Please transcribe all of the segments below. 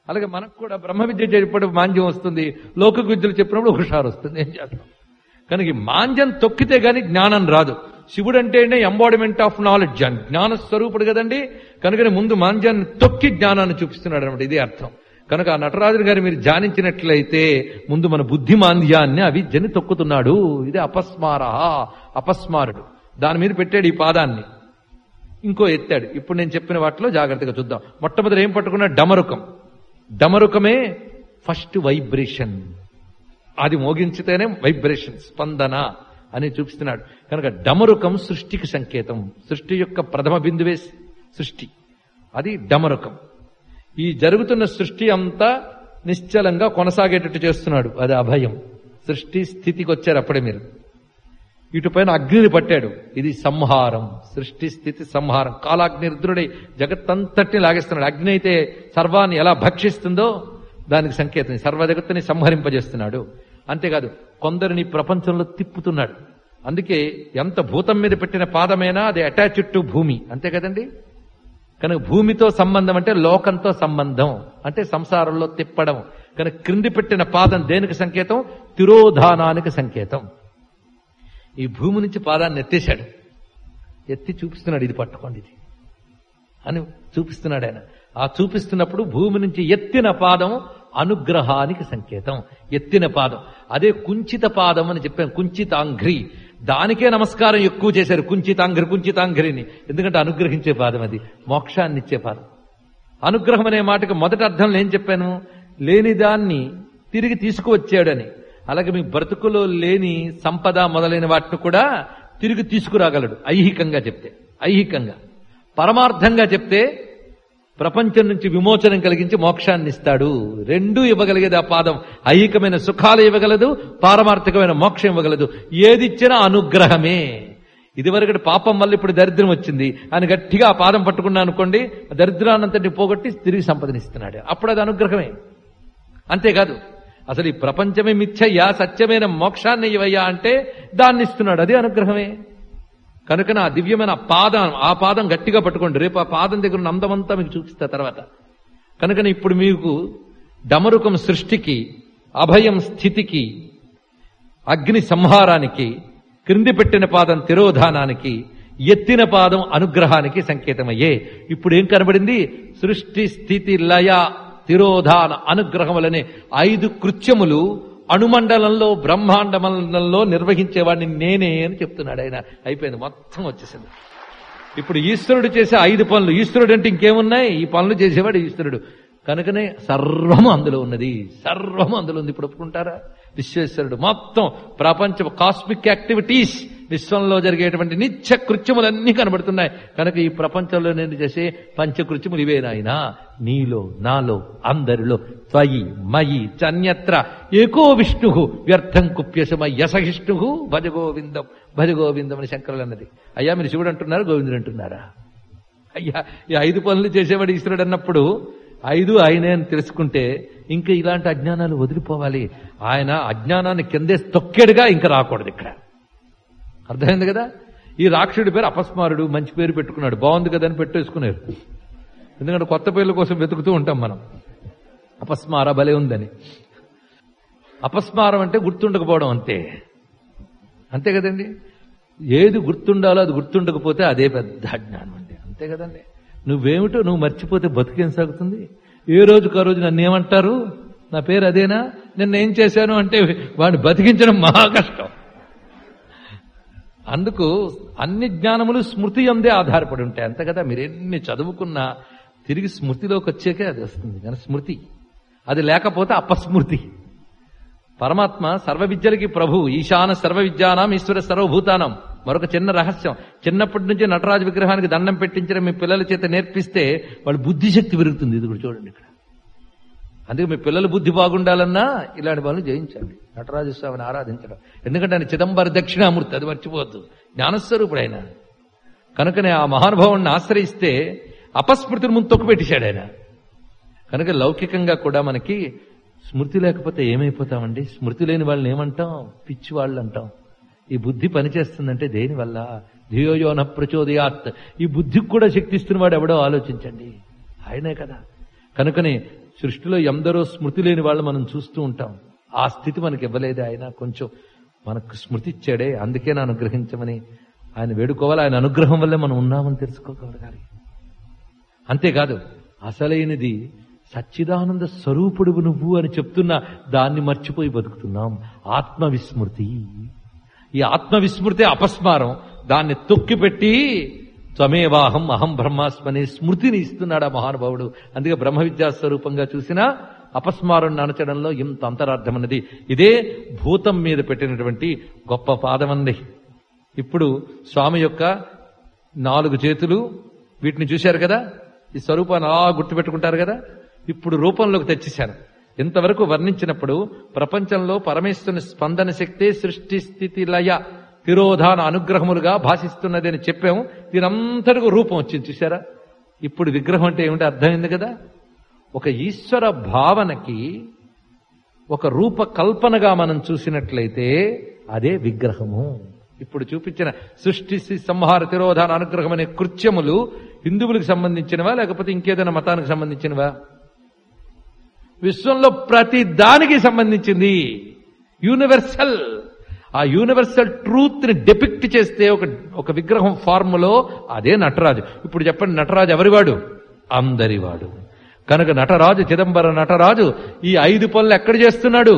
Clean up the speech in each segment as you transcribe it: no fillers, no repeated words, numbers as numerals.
అలాగే మనకు కూడా బ్రహ్మ విద్య చెప్పినప్పుడు మాంద్యం వస్తుంది, లౌకిక విద్యలు చెప్పినప్పుడు హుషారు వస్తుంది. ఏం చేస్తాం? కనుక ఈ మాంద్యం తొక్కితే గాని జ్ఞానం రాదు. శివుడు అంటేనే ఎంబాడిమెంట్ ఆఫ్ నాలెడ్జ్ అని, జ్ఞాన స్వరూపుడు కదండి. కనుకనే ముందు మాంద్యాన్ని తొక్కి జ్ఞానాన్ని చూపిస్తున్నాడు అనమాట. ఇదే అర్థం. కనుక ఆ నటరాజు గారు మీరు ధ్యానించినట్లయితే ముందు మన బుద్ధి మాంద్యాన్ని అవిద్యని తొక్కుతున్నాడు. ఇదే అపస్మారుడు. దాని మీద పెట్టాడు ఈ పాదాన్ని, ఇంకో ఎత్తాడు. ఇప్పుడు నేను చెప్పిన వాటిలో జాగ్రత్తగా చూద్దాం. మొట్టమొదటి ఏం పట్టుకున్నా? డమరుకం. డమరుకమే ఫస్ట్ వైబ్రేషన్. అది మోగించితేనే వైబ్రేషన్, స్పందన అని చూపిస్తున్నాడు. కనుక డమరుకం సృష్టికి సంకేతం. సృష్టి యొక్క ప్రథమ బిందువే సృష్టి, అది డమరుకం. ఈ జరుగుతున్న సృష్టి అంతా నిశ్చలంగా కొనసాగేటట్టు చేస్తున్నాడు, అది అభయం. సృష్టి స్థితికి వచ్చారు అప్పుడే మీరు. ఇటుపైన అగ్నిని పట్టాడు, ఇది సంహారం. సృష్టి స్థితి సంహారం. కాలాగ్ని రుద్రుడై జగత్తంతటిని లాగేస్తున్నాడు. అగ్ని అయితే సర్వాన్ని ఎలా భక్షిస్తుందో దానికి సంకేతం. సర్వ జగత్తుని సంహరింపజేస్తున్నాడు. అంతేకాదు కొందరిని ప్రపంచంలో తిప్పుతున్నాడు. అందుకే ఎంత భూతం మీద పెట్టిన పాదమైనా అది అటాచ్డ్ టు భూమి, అంతే కదండి. కనుక భూమితో సంబంధం అంటే లోకంతో సంబంధం, అంటే సంసారంలో తిప్పడం. కనుక క్రింది పెట్టిన పాదం దేనికి సంకేతం? తిరోధానానికి సంకేతం. ఈ భూమి నుంచి పాదాన్ని ఎత్తేశాడు, ఎత్తి చూపిస్తున్నాడు, ఇది పట్టుకోండి ఇది అని చూపిస్తున్నాడు ఆయన. ఆ చూపిస్తున్నప్పుడు భూమి నుంచి ఎత్తిన పాదం అనుగ్రహానికి సంకేతం. ఎత్తిన పాదం అదే కుంచిత పాదం అని చెప్పాను, కుంచితాంఘ్రి. దానికే నమస్కారం ఎక్కువ చేశారు, కుంచితాంఘ్రిని. ఎందుకంటే అనుగ్రహించే పాదం, అది మోక్షాన్ని ఇచ్చే పాదం. అనుగ్రహం అనే మాటకు మొదటి అర్థంలో ఏం చెప్పాను? లేని దాన్ని తిరిగి తీసుకువచ్చాడని. అలాగే మీ బ్రతుకులో లేని సంపద మొదలైన వాటిని కూడా తిరిగి తీసుకురాగలడు. ఐహికంగా చెప్తే, ఐహికంగా. పరమార్థంగా చెప్తే ప్రపంచం నుంచి విమోచనం కలిగించి మోక్షాన్ని ఇస్తాడు. రెండూ ఇవ్వగలిగేది ఆ పాదం. ఐహికమైన సుఖాలు ఇవ్వగలదు, పారమార్థికమైన మోక్షం ఇవ్వగలదు. ఏదిచ్చినా అనుగ్రహమే. ఇదివరకటి పాపం వల్ల ఇప్పుడు దరిద్రం వచ్చింది అని గట్టిగా ఆ పాదం పట్టుకున్నా అనుకోండి, దరిద్రాన్నంతటిని పోగొట్టి తిరిగి సంపదనిస్తున్నాడు. అప్పుడు అది అనుగ్రహమే. అంతేకాదు అసలు ఈ ప్రపంచమే మిథ్యయ్యా, సత్యమైన మోక్షాన్ని ఇవయ్యా అంటే దాన్ని ఇస్తున్నాడు, అది అనుగ్రహమే. కనుక ఆ దివ్యమైన పాదం, ఆ పాదం గట్టిగా పట్టుకోండి. రేపు ఆ పాదం దగ్గర ఉన్న అందమంతా మీకు చూపిస్తా తర్వాత. కనుక ఇప్పుడు మీకు డమరుకం సృష్టికి, అభయం స్థితికి, అగ్ని సంహారానికి, క్రింది పెట్టిన పాదం తిరోధానానికి, ఎత్తిన పాదం అనుగ్రహానికి సంకేతమయ్యే. ఇప్పుడు ఏం కనబడింది? సృష్టి స్థితి లయ తిరోధాన అనుగ్రహములనే 5 కృత్యములు అణుమండలంలో, బ్రహ్మాండ మండలంలో నిర్వహించేవాడిని నేనే అని చెప్తున్నాడు ఆయన. అయిపోయింది, మొత్తం వచ్చేసింది. ఇప్పుడు ఈశ్వరుడు చేసే 5 పనులు. ఈశ్వరుడు అంటే ఇంకేమున్నాయి? ఈ పనులు చేసేవాడు ఈశ్వరుడు. కనుకనే సర్వము అందులో ఉన్నది, సర్వము అందులో ఉంది. ఇప్పుడు ఒప్పుకుంటారా? విశ్వేశ్వరుడు మొత్తం ప్రపంచ కాస్మిక్ యాక్టివిటీస్, విశ్వంలో జరిగేటువంటి నిత్య కృత్యములన్నీ కనబడుతున్నాయి. కనుక ఈ ప్రపంచంలో నేను చేసే పంచకృత్యములు ఇవే నాయన. నీలో, నాలో, అందరిలో. త్వయి మయి చన్యత్ర ఏకో విష్ణు వ్యర్థం కుప్యసమ యసహిష్ణు భజగోవిందం భజగోవిందం అని శంకరులు అన్నది. అయ్యా మీరు శివుడు అంటున్నారు, గోవిందుడు అంటున్నారా? అయ్యా ఈ 5 పనులు చేసేవాడు ఈశ్వరుడు అన్నప్పుడు 5 ఆయనే అని తెలుసుకుంటే ఇంకా ఇలాంటి అజ్ఞానాలు వదిలిపోవాలి. ఆయన అజ్ఞానాన్ని కిందే తొక్కేడుగా ఇంకా రాకూడదు ఇక్కడ. అర్థమైంది కదా? ఈ రాక్షసుడి పేరు అపస్మారుడు. మంచి పేరు పెట్టుకున్నాడు, బాగుంది కదా అని పెట్టేసుకున్నారు. ఎందుకంటే కొత్త పేర్ల కోసం వెతుకుతూ ఉంటాం మనం. అపస్మార భలే ఉందని. అపస్మారం అంటే గుర్తుండకపోవడం, అంతే. అంతే కదండి. ఏది గుర్తుండాలో అది గుర్తుండకపోతే అదే పెద్ద అజ్ఞానం అండి. అంతే కదండి. నువ్వేమిటో నువ్వు మర్చిపోతే బతుకేం సాగుతుంది? ఏ రోజుకు ఆ రోజు నన్ను ఏమంటారు, నా పేరు అదేనా, నిన్నేం చేశాను అంటే వాడిని బతికించడం మహా కష్టం. అందుకు అన్ని జ్ఞానములు స్మృతి అందే ఆధారపడి ఉంటాయి. అంతే కదా. మీరు ఎన్ని చదువుకున్నా తిరిగి స్మృతిలోకి వచ్చాకే అది వస్తుంది. కానీ స్మృతి అది లేకపోతే అపస్మృతి. పరమాత్మ సర్వ విద్యలకి ప్రభు, ఈశాన సర్వ విద్యానాం ఈశ్వర సర్వభూతానం. మరొక చిన్న రహస్యం, చిన్నప్పటి నుంచి నటరాజు విగ్రహానికి దండం పెట్టించడం మీ పిల్లల చేత నేర్పిస్తే వాళ్ళ బుద్ధిశక్తి పెరుగుతుంది. ఇది కూడా చూడండి ఇక్కడ. అందుకే మీ పిల్లల బుద్ధి బాగుండాలన్నా ఇలాంటి పనులు జయించండి, నటరాజస్వామిని ఆరాధించడం. ఎందుకంటే ఆయన చిదంబర దక్షిణామూర్తి, అది మర్చిపోవద్దు, జ్ఞానస్వరూపుడు ఆయన. కనుకనే ఆ మహానుభావుడిని ఆశ్రయిస్తే అపస్మృతిని ముందు తొక్కుపెట్టేశాడు ఆయన. కనుక లౌకికంగా కూడా మనకి స్మృతి లేకపోతే ఏమైపోతామండి? స్మృతి లేని వాళ్ళని ఏమంటాం? పిచ్చి వాళ్ళు అంటాం. ఈ బుద్ధి పనిచేస్తుందంటే దేనివల్ల? ధియోయోన ప్రచోదయాత్. ఈ బుద్ధికి కూడా శక్తి ఇస్తున్న వాడు ఎవడో ఆలోచించండి, ఆయనే కదా. కనుకనే సృష్టిలో ఎందరో స్మృతి లేని వాళ్ళు మనం చూస్తూ ఉంటాం. ఆ స్థితి మనకి ఇవ్వలేదే ఆయన, కొంచెం మనకు స్మృతి ఇచ్చాడే, అందుకే నా అనుగ్రహించమని ఆయన వేడుకోవాలి. ఆయన అనుగ్రహం వల్లే మనం ఉన్నామని తెలుసుకోగలగాలి. అంతేకాదు, అసలైనది సచ్చిదానంద స్వరూపుడువు నువ్వు అని చెప్తున్నా దాన్ని మర్చిపోయి బతుకుతున్నాం. ఆత్మవిస్మృతి. ఈ ఆత్మవిస్మృతి అపస్మారం. దాన్ని తొక్కిపెట్టి త్వమేవాహం అహం బ్రహ్మాస్మనే స్మృతిని ఇస్తున్నాడు ఆ మహానుభావుడు. అందుకే బ్రహ్మ విద్యా స్వరూపంగా చూసినా అపస్మారం అనచడంలో ఇంత అంతరార్థం అన్నది. ఇదే భూతం మీద పెట్టినటువంటి గొప్ప పాదమంది. ఇప్పుడు స్వామి యొక్క 4 చేతులు, వీటిని చూశారు కదా, ఈ స్వరూపాన్ని అలా గుర్తుపెట్టుకుంటారు కదా. ఇప్పుడు రూపంలోకి తెచ్చేశాను. ఇంతవరకు వర్ణించినప్పుడు ప్రపంచంలో పరమేశ్వరుని స్పందన శక్తే సృష్టి స్థితి లయ తిరోధాన అనుగ్రహములుగా భాషిస్తున్నది అని చెప్పాము. దీనంతటికి రూపం వచ్చింది చూశారా. ఇప్పుడు విగ్రహం అంటే ఏమిటో అర్థమైంది కదా. ఒక ఈశ్వర భావనకి ఒక రూపకల్పనగా మనం చూసినట్లయితే అదే విగ్రహము. ఇప్పుడు చూపించిన సృష్టి సంహార తిరోధాన అనుగ్రహం అనే కృత్యములు హిందువులకు సంబంధించినవా లేకపోతే ఇంకేదైనా మతానికి సంబంధించినవా? విశ్వంలో ప్రతి దానికి సంబంధించింది. యూనివర్సల్. ఆ యూనివర్సల్ ట్రూత్ ని డెపిక్ట్ చేస్తే ఒక విగ్రహం ఫార్ములో అదే నటరాజు. ఇప్పుడు చెప్పండి, నటరాజు ఎవరివాడు? అందరివాడు. కనుక నటరాజు, చిదంబర నటరాజు ఈ 5 పనులు ఎక్కడ చేస్తున్నాడు?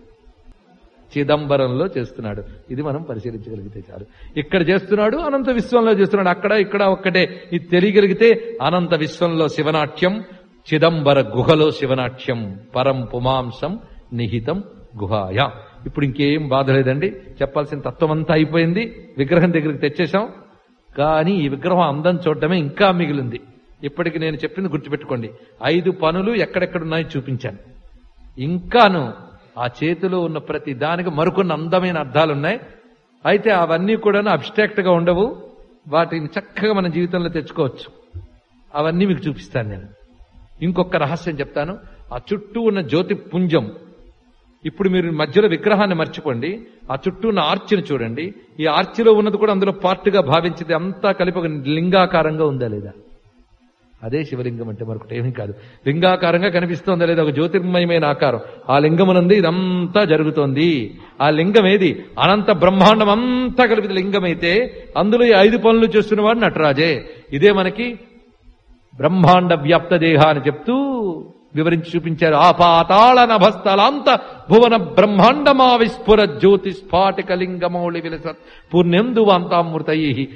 చిదంబరంలో చేస్తున్నాడు. ఇది మనం పరిశీలించగలిగితే చాలు. ఇక్కడ చేస్తున్నాడు, అనంత విశ్వంలో చేస్తున్నాడు. అక్కడ ఇక్కడ ఒక్కటే. ఇది తెలియగలిగితే అనంత విశ్వంలో శివనాట్యం, చిదంబర గుహలో శివనాట్యం, పరం పుమాంసం నిహితం గుహాయ. ఇప్పుడు ఇంకేం బాధ లేదండి. చెప్పాల్సిన తత్వం అంతా అయిపోయింది. విగ్రహం దగ్గరికి తెచ్చేశాం. కానీ ఈ విగ్రహం అందం చూడటమే ఇంకా మిగిలింది. ఇప్పటికి నేను చెప్పింది గుర్తుపెట్టుకోండి. 5 పనులు ఎక్కడెక్కడున్నాయో చూపించాను. ఇంకాను ఆ చేతిలో ఉన్న ప్రతి దానికి మరికొన్ని అందమైన అర్థాలున్నాయి. అయితే అవన్నీ కూడా అబ్స్ట్రాక్ట్ గా ఉండవు. వాటిని చక్కగా మన జీవితంలో తెచ్చుకోవచ్చు. అవన్నీ మీకు చూపిస్తాను నేను. ఇంకొక రహస్యం చెప్తాను. ఆ చుట్టూ ఉన్న జ్యోతి పుంజం, ఇప్పుడు మీరు మధ్యలో విగ్రహాన్ని మర్చిపోండి, ఆ చుట్టూ ఉన్న ఆర్చిని చూడండి. ఈ ఆర్చిలో ఉన్నది కూడా అందులో పార్ట్గా భావించింది. అంతా కలిపి ఒక లింగాకారంగా ఉందా లేదా? అదే శివలింగం అంటే మరొకటి ఏమీ కాదు. లింగాకారంగా కనిపిస్తోందా లేదా? ఒక జ్యోతిర్మయమైన ఆకారం. ఆ లింగమునందు ఇదంతా జరుగుతోంది. ఆ లింగం ఏది? అనంత బ్రహ్మాండం అంతా కలిపి లింగమైతే అందులో ఈ 5 పనులు చేస్తున్నవాడు నటరాజే. ఇదే మనకి బ్రహ్మాండ వ్యాప్త దేహ అని చెప్తూ వివరించి చూపించారు. ఆ పాతాళ నభస్థలాంత భువన బ్రహ్మాండమా విస్ఫుర జ్యోతి స్ఫాటిక లింగమౌళి విలసత్ పూర్ణ్యందువాంతామృతై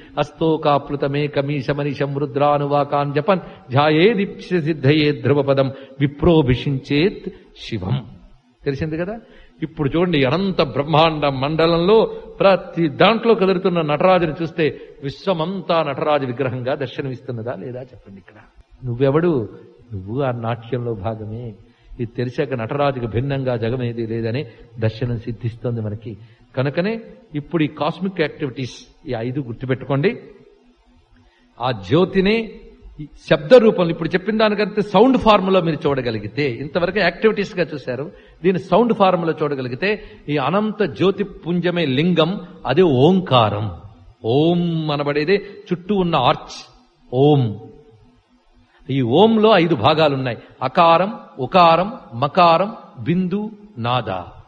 అస్తోకాప్లుతమేకమీశమనిశం రుద్రానువాకాన్ జపన్ ధ్యాయేదీప్స సిద్ధయే ధ్రువపదం విప్రోభిషించేత్ శివం. తెలిసింది కదా. ఇప్పుడు చూడండి, అనంత బ్రహ్మాండ మండలంలో ప్రతి దాంట్లో కదులుతున్న నటరాజుని చూస్తే విశ్వమంతా నటరాజు విగ్రహంగా దర్శనమిస్తున్నదా లేదా చెప్పండి. ఇక్కడ నువ్వెవడు? నువ్వు ఆ నాట్యంలో భాగమే. ఇది తెలిసాక నటరాజుకు భిన్నంగా జగమేది లేదని దర్శనం సిద్ధిస్తోంది మనకి. కనుకనే ఇప్పుడు ఈ కాస్మిక్ యాక్టివిటీస్ ఈ 5 గుర్తుపెట్టుకోండి. ఆ జ్యోతిని శబ్ద రూపంలో ఇప్పుడు చెప్పిన దానికంటే సౌండ్ ఫార్ములో మీరు చూడగలిగితే, ఇంతవరకు యాక్టివిటీస్ గా చూశారు, దీని సౌండ్ ఫార్ములో చూడగలిగితే ఈ అనంత జ్యోతి పుంజమే లింగం. అదే ఓంకారం. ఓం అనబడేదే చుట్టూ ఉన్న ఆర్చ్ ఓం. ఈ ఓంలో 5 భాగాలున్నాయి. అకారం, ఉకారం, మకారం, బిందు, నాద.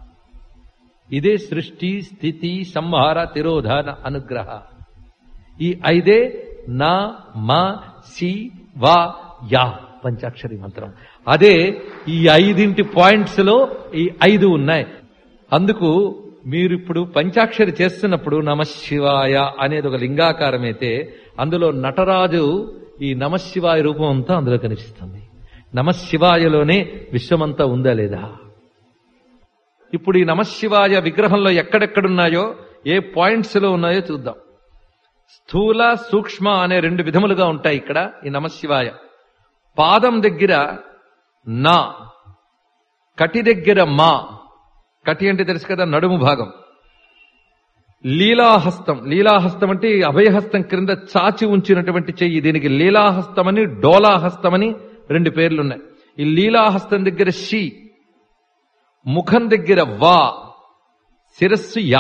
ఇదే సృష్టి స్థితి సంహార తిరోధాన అనుగ్రహ. ఈ 5 నా మ సి వా యా పంచాక్షరి మంత్రం. అదే ఈ 5 పాయింట్స్ లో ఈ 5 ఉన్నాయి. అందుకు మీరు ఇప్పుడు పంచాక్షరి చేస్తున్నప్పుడు నమశివాయ అనేది ఒక లింగాకారం అయితే అందులో నటరాజు ఈ నమశివాయ రూపం అంతా అందులో కనిపిస్తుంది. నమశివాయలోనే విశ్వమంతా ఉందా లేదా? ఇప్పుడు ఈ నమశివాయ విగ్రహంలో ఎక్కడెక్కడున్నాయో, ఏ పాయింట్స్ లో ఉన్నాయో చూద్దాం. స్థూల సూక్ష్మ అనే 2 విధములుగా ఉంటాయి ఇక్కడ ఈ నమశివాయ. పాదం దగ్గర నా, కటి దగ్గర మా. కటి అంటే తెలుసు కదా, నడుము భాగం. లీలాహస్తం. లీలాహస్తం అంటే అభయహస్తం క్రింద చాచి ఉంచినటువంటి చెయ్యి. దీనికి లీలాహస్తమని డోలాహస్తమని 2 పేర్లున్నాయి. ఈ లీలాహస్తం దగ్గర షి, ముఖం దగ్గర వా, శిరస్సు యా.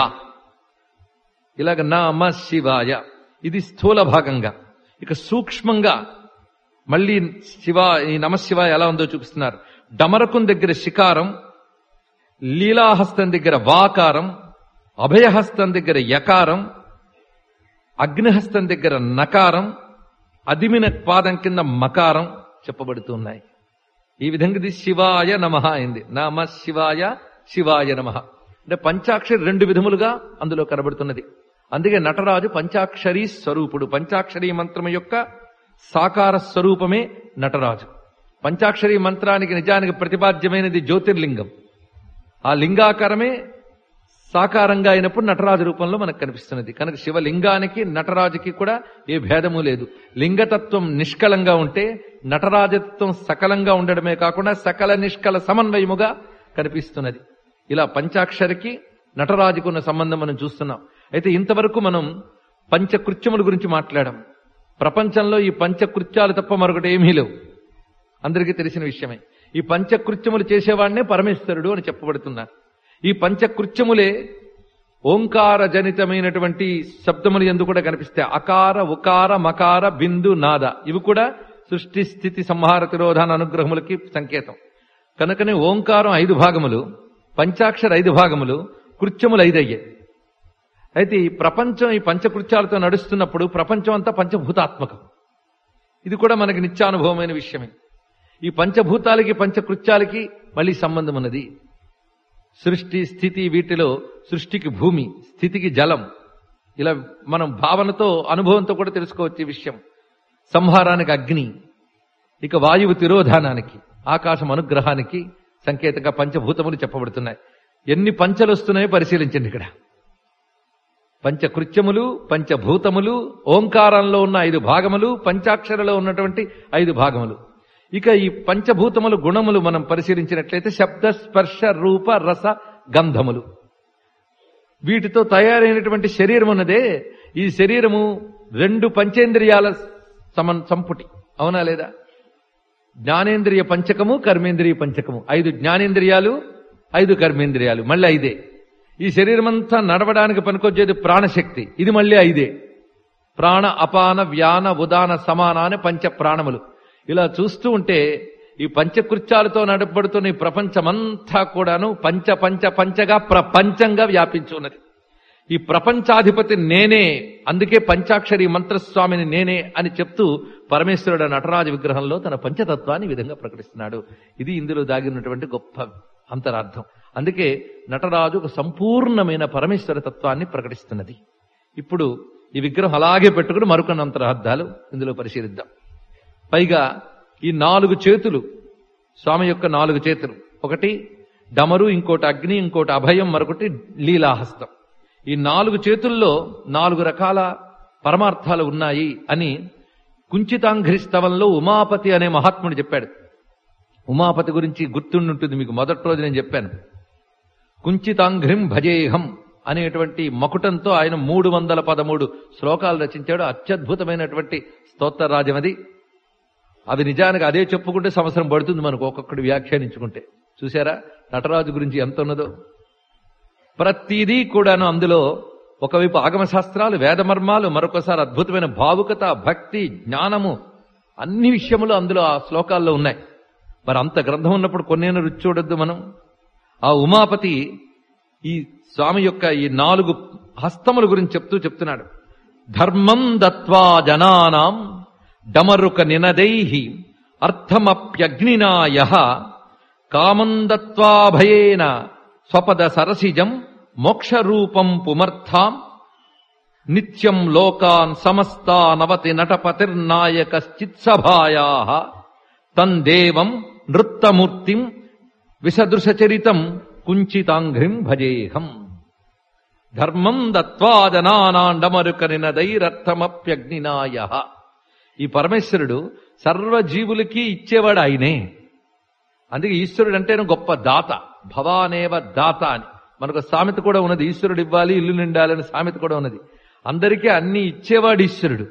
ఇలాగ నమ శివాయ. ఇది స్థూల భాగంగా. ఇక సూక్ష్మంగా మళ్ళీ ఈ నమశివాయ ఎలా ఉందో చూపిస్తున్నారు. డమరకం దగ్గర శికారం, లీలాహస్తం దగ్గర వాకారం, అభయహస్తం దగ్గర యకారం, అగ్నిహస్తం దగ్గర నకారం, అదిమిన పాదం కింద మకారం చెప్పబడుతున్నాయి. ఈ విధంగా ఇది శివాయ నమః అయింది. నమ శివాయ, శివాయ నమః. అంటే పంచాక్షరి 2 విధములుగా అందులో కనబడుతున్నది. అందుకే నటరాజు పంచాక్షరీ స్వరూపుడు. పంచాక్షరీ మంత్రం యొక్క సాకార స్వరూపమే నటరాజు. పంచాక్షరీ మంత్రానికి నిజానికి ప్రతిపాద్యమైనది జ్యోతిర్లింగం. ఆ లింగాకారమే సాకారంగా అయినప్పుడు నటరాజు రూపంలో మనకు కనిపిస్తున్నది. కనుక శివలింగానికి నటరాజుకి కూడా ఏ భేదము లేదు. లింగతత్వం నిష్కలంగా ఉంటే నటరాజత్వం సకలంగా ఉండడమే కాకుండా సకల నిష్కల సమన్వయముగా కనిపిస్తున్నది. ఇలా పంచాక్షరికి నటరాజుకున్న సంబంధం మనం చూస్తున్నాం. అయితే ఇంతవరకు మనం పంచకృత్యముల గురించి మాట్లాడాం. ప్రపంచంలో ఈ పంచకృత్యాలు తప్ప మరొకటి ఏమీ లేవు, అందరికీ తెలిసిన విషయమే. ఈ పంచకృత్యములు చేసేవాడినే పరమేశ్వరుడు అని చెప్పబడుతున్నారు. ఈ పంచకృత్యములే ఓంకార జనితమైనటువంటి శబ్దములు యందు కూడా కనిపిస్తాయి. అకార, ఉకార, మకార, బిందు, నాద ఇవి కూడా సృష్టి, స్థితి, సంహార, తిరోధాన అనుగ్రహములకి సంకేతం. కనుకనే ఓంకారం 5 భాగములు, పంచాక్షర 5 భాగములు, కృత్యములు 5 అయ్యాయి. అయితే ఈ ప్రపంచం ఈ పంచకృత్యాలతో నడుస్తున్నప్పుడు ప్రపంచం అంతా పంచభూతాత్మకం. ఇది కూడా మనకి నిత్యానుభవమైన విషయమే. ఈ పంచభూతాలకి పంచకృత్యాలకి మళ్ళీ సంబంధం ఉన్నది. సృష్టి, స్థితి, వీటిలో సృష్టికి భూమి, స్థితికి జలం, ఇలా మనం భావనతో అనుభవంతో కూడా తెలుసుకోవచ్చు ఈ విషయం. సంహారానికి అగ్ని, ఇక వాయువు తిరోధానానికి, ఆకాశం అనుగ్రహానికి సంకేతంగా పంచభూతములు చెప్పబడుతున్నాయి. ఎన్ని పంచలు వస్తున్నాయో పరిశీలించండి. ఇక్కడ పంచకృత్యములు, పంచభూతములు, ఓంకారంలో ఉన్న 5 భాగములు, పంచాక్షరలో ఉన్నటువంటి 5 భాగములు. ఇక ఈ పంచభూతములు గుణములు మనం పరిశీలించినట్లయితే శబ్ద, స్పర్శ, రూప, రస, గంధములు. వీటితో తయారైనటువంటి శరీరం ఉన్నదే, ఈ శరీరము 2 పంచేంద్రియాల సంపుటి, అవునా లేదా? జ్ఞానేంద్రియ పంచకము, కర్మేంద్రియ పంచకము. 5 జ్ఞానేంద్రియాలు, 5 కర్మేంద్రియాలు, మళ్ళీ 5. ఈ శరీరం అంతా నడవడానికి పనికొచ్చేది ప్రాణశక్తి, ఇది మళ్ళీ 5. ప్రాణ, అపాన, వ్యాన, ఉదాన, సమాన అని 5 ప్రాణములు. ఇలా చూస్తూ ఉంటే ఈ పంచకృత్యాలతో నడపబడుతున్న ఈ ప్రపంచమంతా కూడాను పంచ పంచ పంచగా ప్రపంచంగా వ్యాపించి ఉన్నది. ఈ ప్రపంచాధిపతి నేనే, అందుకే పంచాక్షరి మంత్రస్వామిని నేనే అని చెప్తూ పరమేశ్వరుడు నటరాజ విగ్రహంలో తన పంచతత్వాన్ని ఈ విధంగా ప్రకటిస్తున్నాడు. ఇది ఇందులో దాగినటువంటి గొప్ప అంతరార్థం. అందుకే నటరాజు ఒక సంపూర్ణమైన పరమేశ్వర తత్వాన్ని ప్రకటిస్తున్నది. ఇప్పుడు ఈ విగ్రహం అలాగే పెట్టుకుని మరికొన్ని అంతరార్థాలు ఇందులో పరిశీలిద్దాం. పైగా ఈ 4 చేతులు, స్వామి యొక్క 4 చేతులు, ఒకటి డమరు, ఇంకోటి అగ్ని, ఇంకోటి అభయం, మరొకటి లీలాహస్తం. ఈ 4 చేతుల్లో 4 రకాల పరమార్థాలు ఉన్నాయి అని కుంచితాంఘ్రి స్తవంలో ఉమాపతి అనే మహాత్ముడు చెప్పాడు. ఉమాపతి గురించి గుర్తుండుంటుంది మీకు, మొదటి రోజు నేను చెప్పాను. కుంచితాంఘ్రిం భజేహం అనేటువంటి మకుటంతో ఆయన 313 శ్లోకాలు రచించాడు. అత్యద్భుతమైనటువంటి స్తోత్రరాజం అది. అవి నిజానికి అదే చెప్పుకుంటే సంవత్సరం పడుతుంది మనకు ఒక్కొక్కటి వ్యాఖ్యానించుకుంటే. చూసారా నటరాజు గురించి ఎంత ఉన్నదో. ప్రతిదీ కూడాను అందులో ఒకవైపు ఆగమశాస్త్రాలు, వేదమర్మాలు, మరొకసారి అద్భుతమైన భావుకత, భక్తి, జ్ఞానము, అన్ని విషయములు అందులో ఆ శ్లోకాల్లో ఉన్నాయి. మరి అంత గ్రంథం ఉన్నప్పుడు కొన్నేను రుచి చూడొద్దు మనం. ఆ ఉమాపతి ఈ స్వామి యొక్క ఈ 4 హస్తముల గురించి చెప్తున్నాడు. ధర్మం దత్వా జనానాం డమరుక నినదైహి అర్థమప్యగ్నినాయ కామం దత్వాభయేన స్వపద సరసిజం మోక్షరూపం పుమర్థాం నిత్యం లోకాన్ సమస్తానవతి నటపతిర్నాయకశ్చిత్సభాయా తందేవం నృత్తమూర్తిం విసదృశచరితం కుంచితాంఘ్రిం భజేహం. ధర్మం దత్వా జనానాం డమరుక నినదైరర్థమప్యగ్నినాయ. ఈ పరమేశ్వరుడు సర్వజీవులకి ఇచ్చేవాడు ఆయనే. అందుకే ఈశ్వరుడు అంటేనే గొప్ప దాత, భవానేవ దాత అని మనకు సామెత కూడా ఉన్నది. ఈశ్వరుడు ఇవ్వాలి, ఇల్లు నిండాలని సామెత కూడా ఉన్నది. అందరికీ అన్ని ఇచ్చేవాడు ఈశ్వరుడు.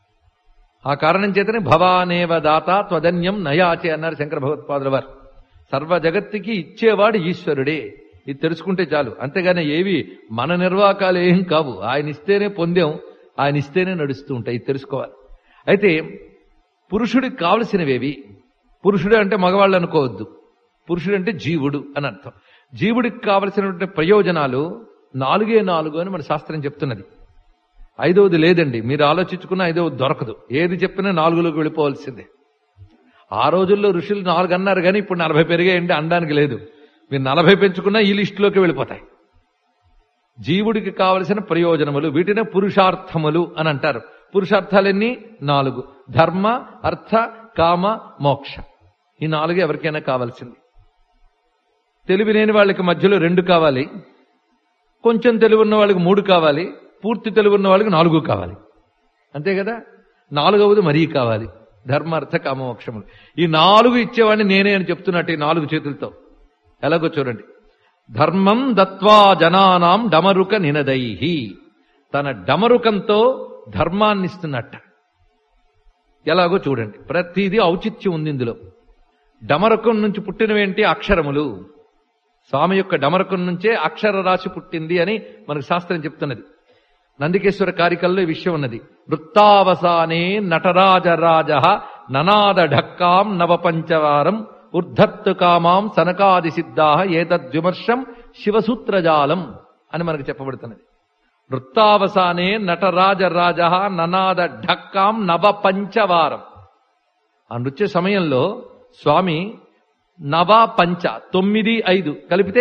ఆ కారణం చేతనే భవానేవ దాత త్వదన్యం నయాచే అన్నారు శంకర భగవత్పాదుల వారు. సర్వ జగత్తుకి ఇచ్చేవాడు ఈశ్వరుడే. ఇది తెలుసుకుంటే చాలు. అంతేగాని ఏవి మన నిర్వాకాలు ఏం కావు. ఆయన ఇస్తేనే పొందాం, ఆయన ఇస్తేనే నడుస్తూ ఉంటాయి. ఇది తెలుసుకోవాలి. అయితే పురుషుడికి కావలసినవేవి? పురుషుడు అంటే మగవాళ్ళు అనుకోవద్దు. పురుషుడు అంటే జీవుడు అని అర్థం. జీవుడికి కావలసినటువంటి ప్రయోజనాలు 4 అని మన శాస్త్రం చెప్తున్నది. 5వది లేదండి. మీరు ఆలోచించుకున్న 5వది దొరకదు. ఏది చెప్పినా 4లోకి వెళ్ళిపోవాల్సిందే. ఆ రోజుల్లో ఋషులు 4 అన్నారు కానీ ఇప్పుడు 40 పెరిగాయండి అనడానికి లేదు. మీరు 40 పెంచుకున్నా ఈ లిస్టులోకి వెళ్ళిపోతాయి. జీవుడికి కావలసిన ప్రయోజనములు, వీటినే పురుషార్థములు అని అంటారు. పురుషార్థాలన్నీ 4: ధర్మ, అర్థ, కామ, మోక్ష. ఈ 4 ఎవరికైనా కావాల్సింది. తెలివి లేని వాళ్ళకి మధ్యలో 2 కావాలి, కొంచెం తెలివి ఉన్న వాళ్ళకి 3 కావాలి, పూర్తి తెలివి ఉన్న వాళ్ళకి 4 కావాలి. అంతే కదా. 4వది మరీ కావాలి. ధర్మ, అర్థ, కామ, మోక్షములు. ఈ 4 ఇచ్చేవాడిని నేనే అని చెప్తున్నట్టు ఈ 4 చేతులతో. ఎలాగో చూడండి. ధర్మం దత్వా జనానాం డమరుక నినదైహి. తన డమరుకంతో ధర్మాన్ని ఇస్తున్నట్ట. ఎలాగో చూడండి. ప్రతిదీ ఔచిత్యం ఉంది ఇందులో. డమరుకం నుంచి పుట్టినవేంటి? అక్షరములు. స్వామి యొక్క డమరుకం నుంచే అక్షర రాశి పుట్టింది అని మనకు శాస్త్రం చెప్తున్నది. నందికేశ్వర కారికల్లో ఈ విషయం ఉన్నది. వృత్తావసానే నటరాజరాజ ననాద ఢక్కాం నవపంచవారం ఉద్ధత్తు కామాం సనకాది సిద్ధా ఏతద్విమర్శం శివసూత్రజాలం అని మనకు చెప్పబడుతున్నది. వృత్తావసానే నటరాజరాజ ననాద ఢక్కాం నవపంచవారం. ఆ నృత్య సమయంలో స్వామి నవపంచ 9, 5 కలిపితే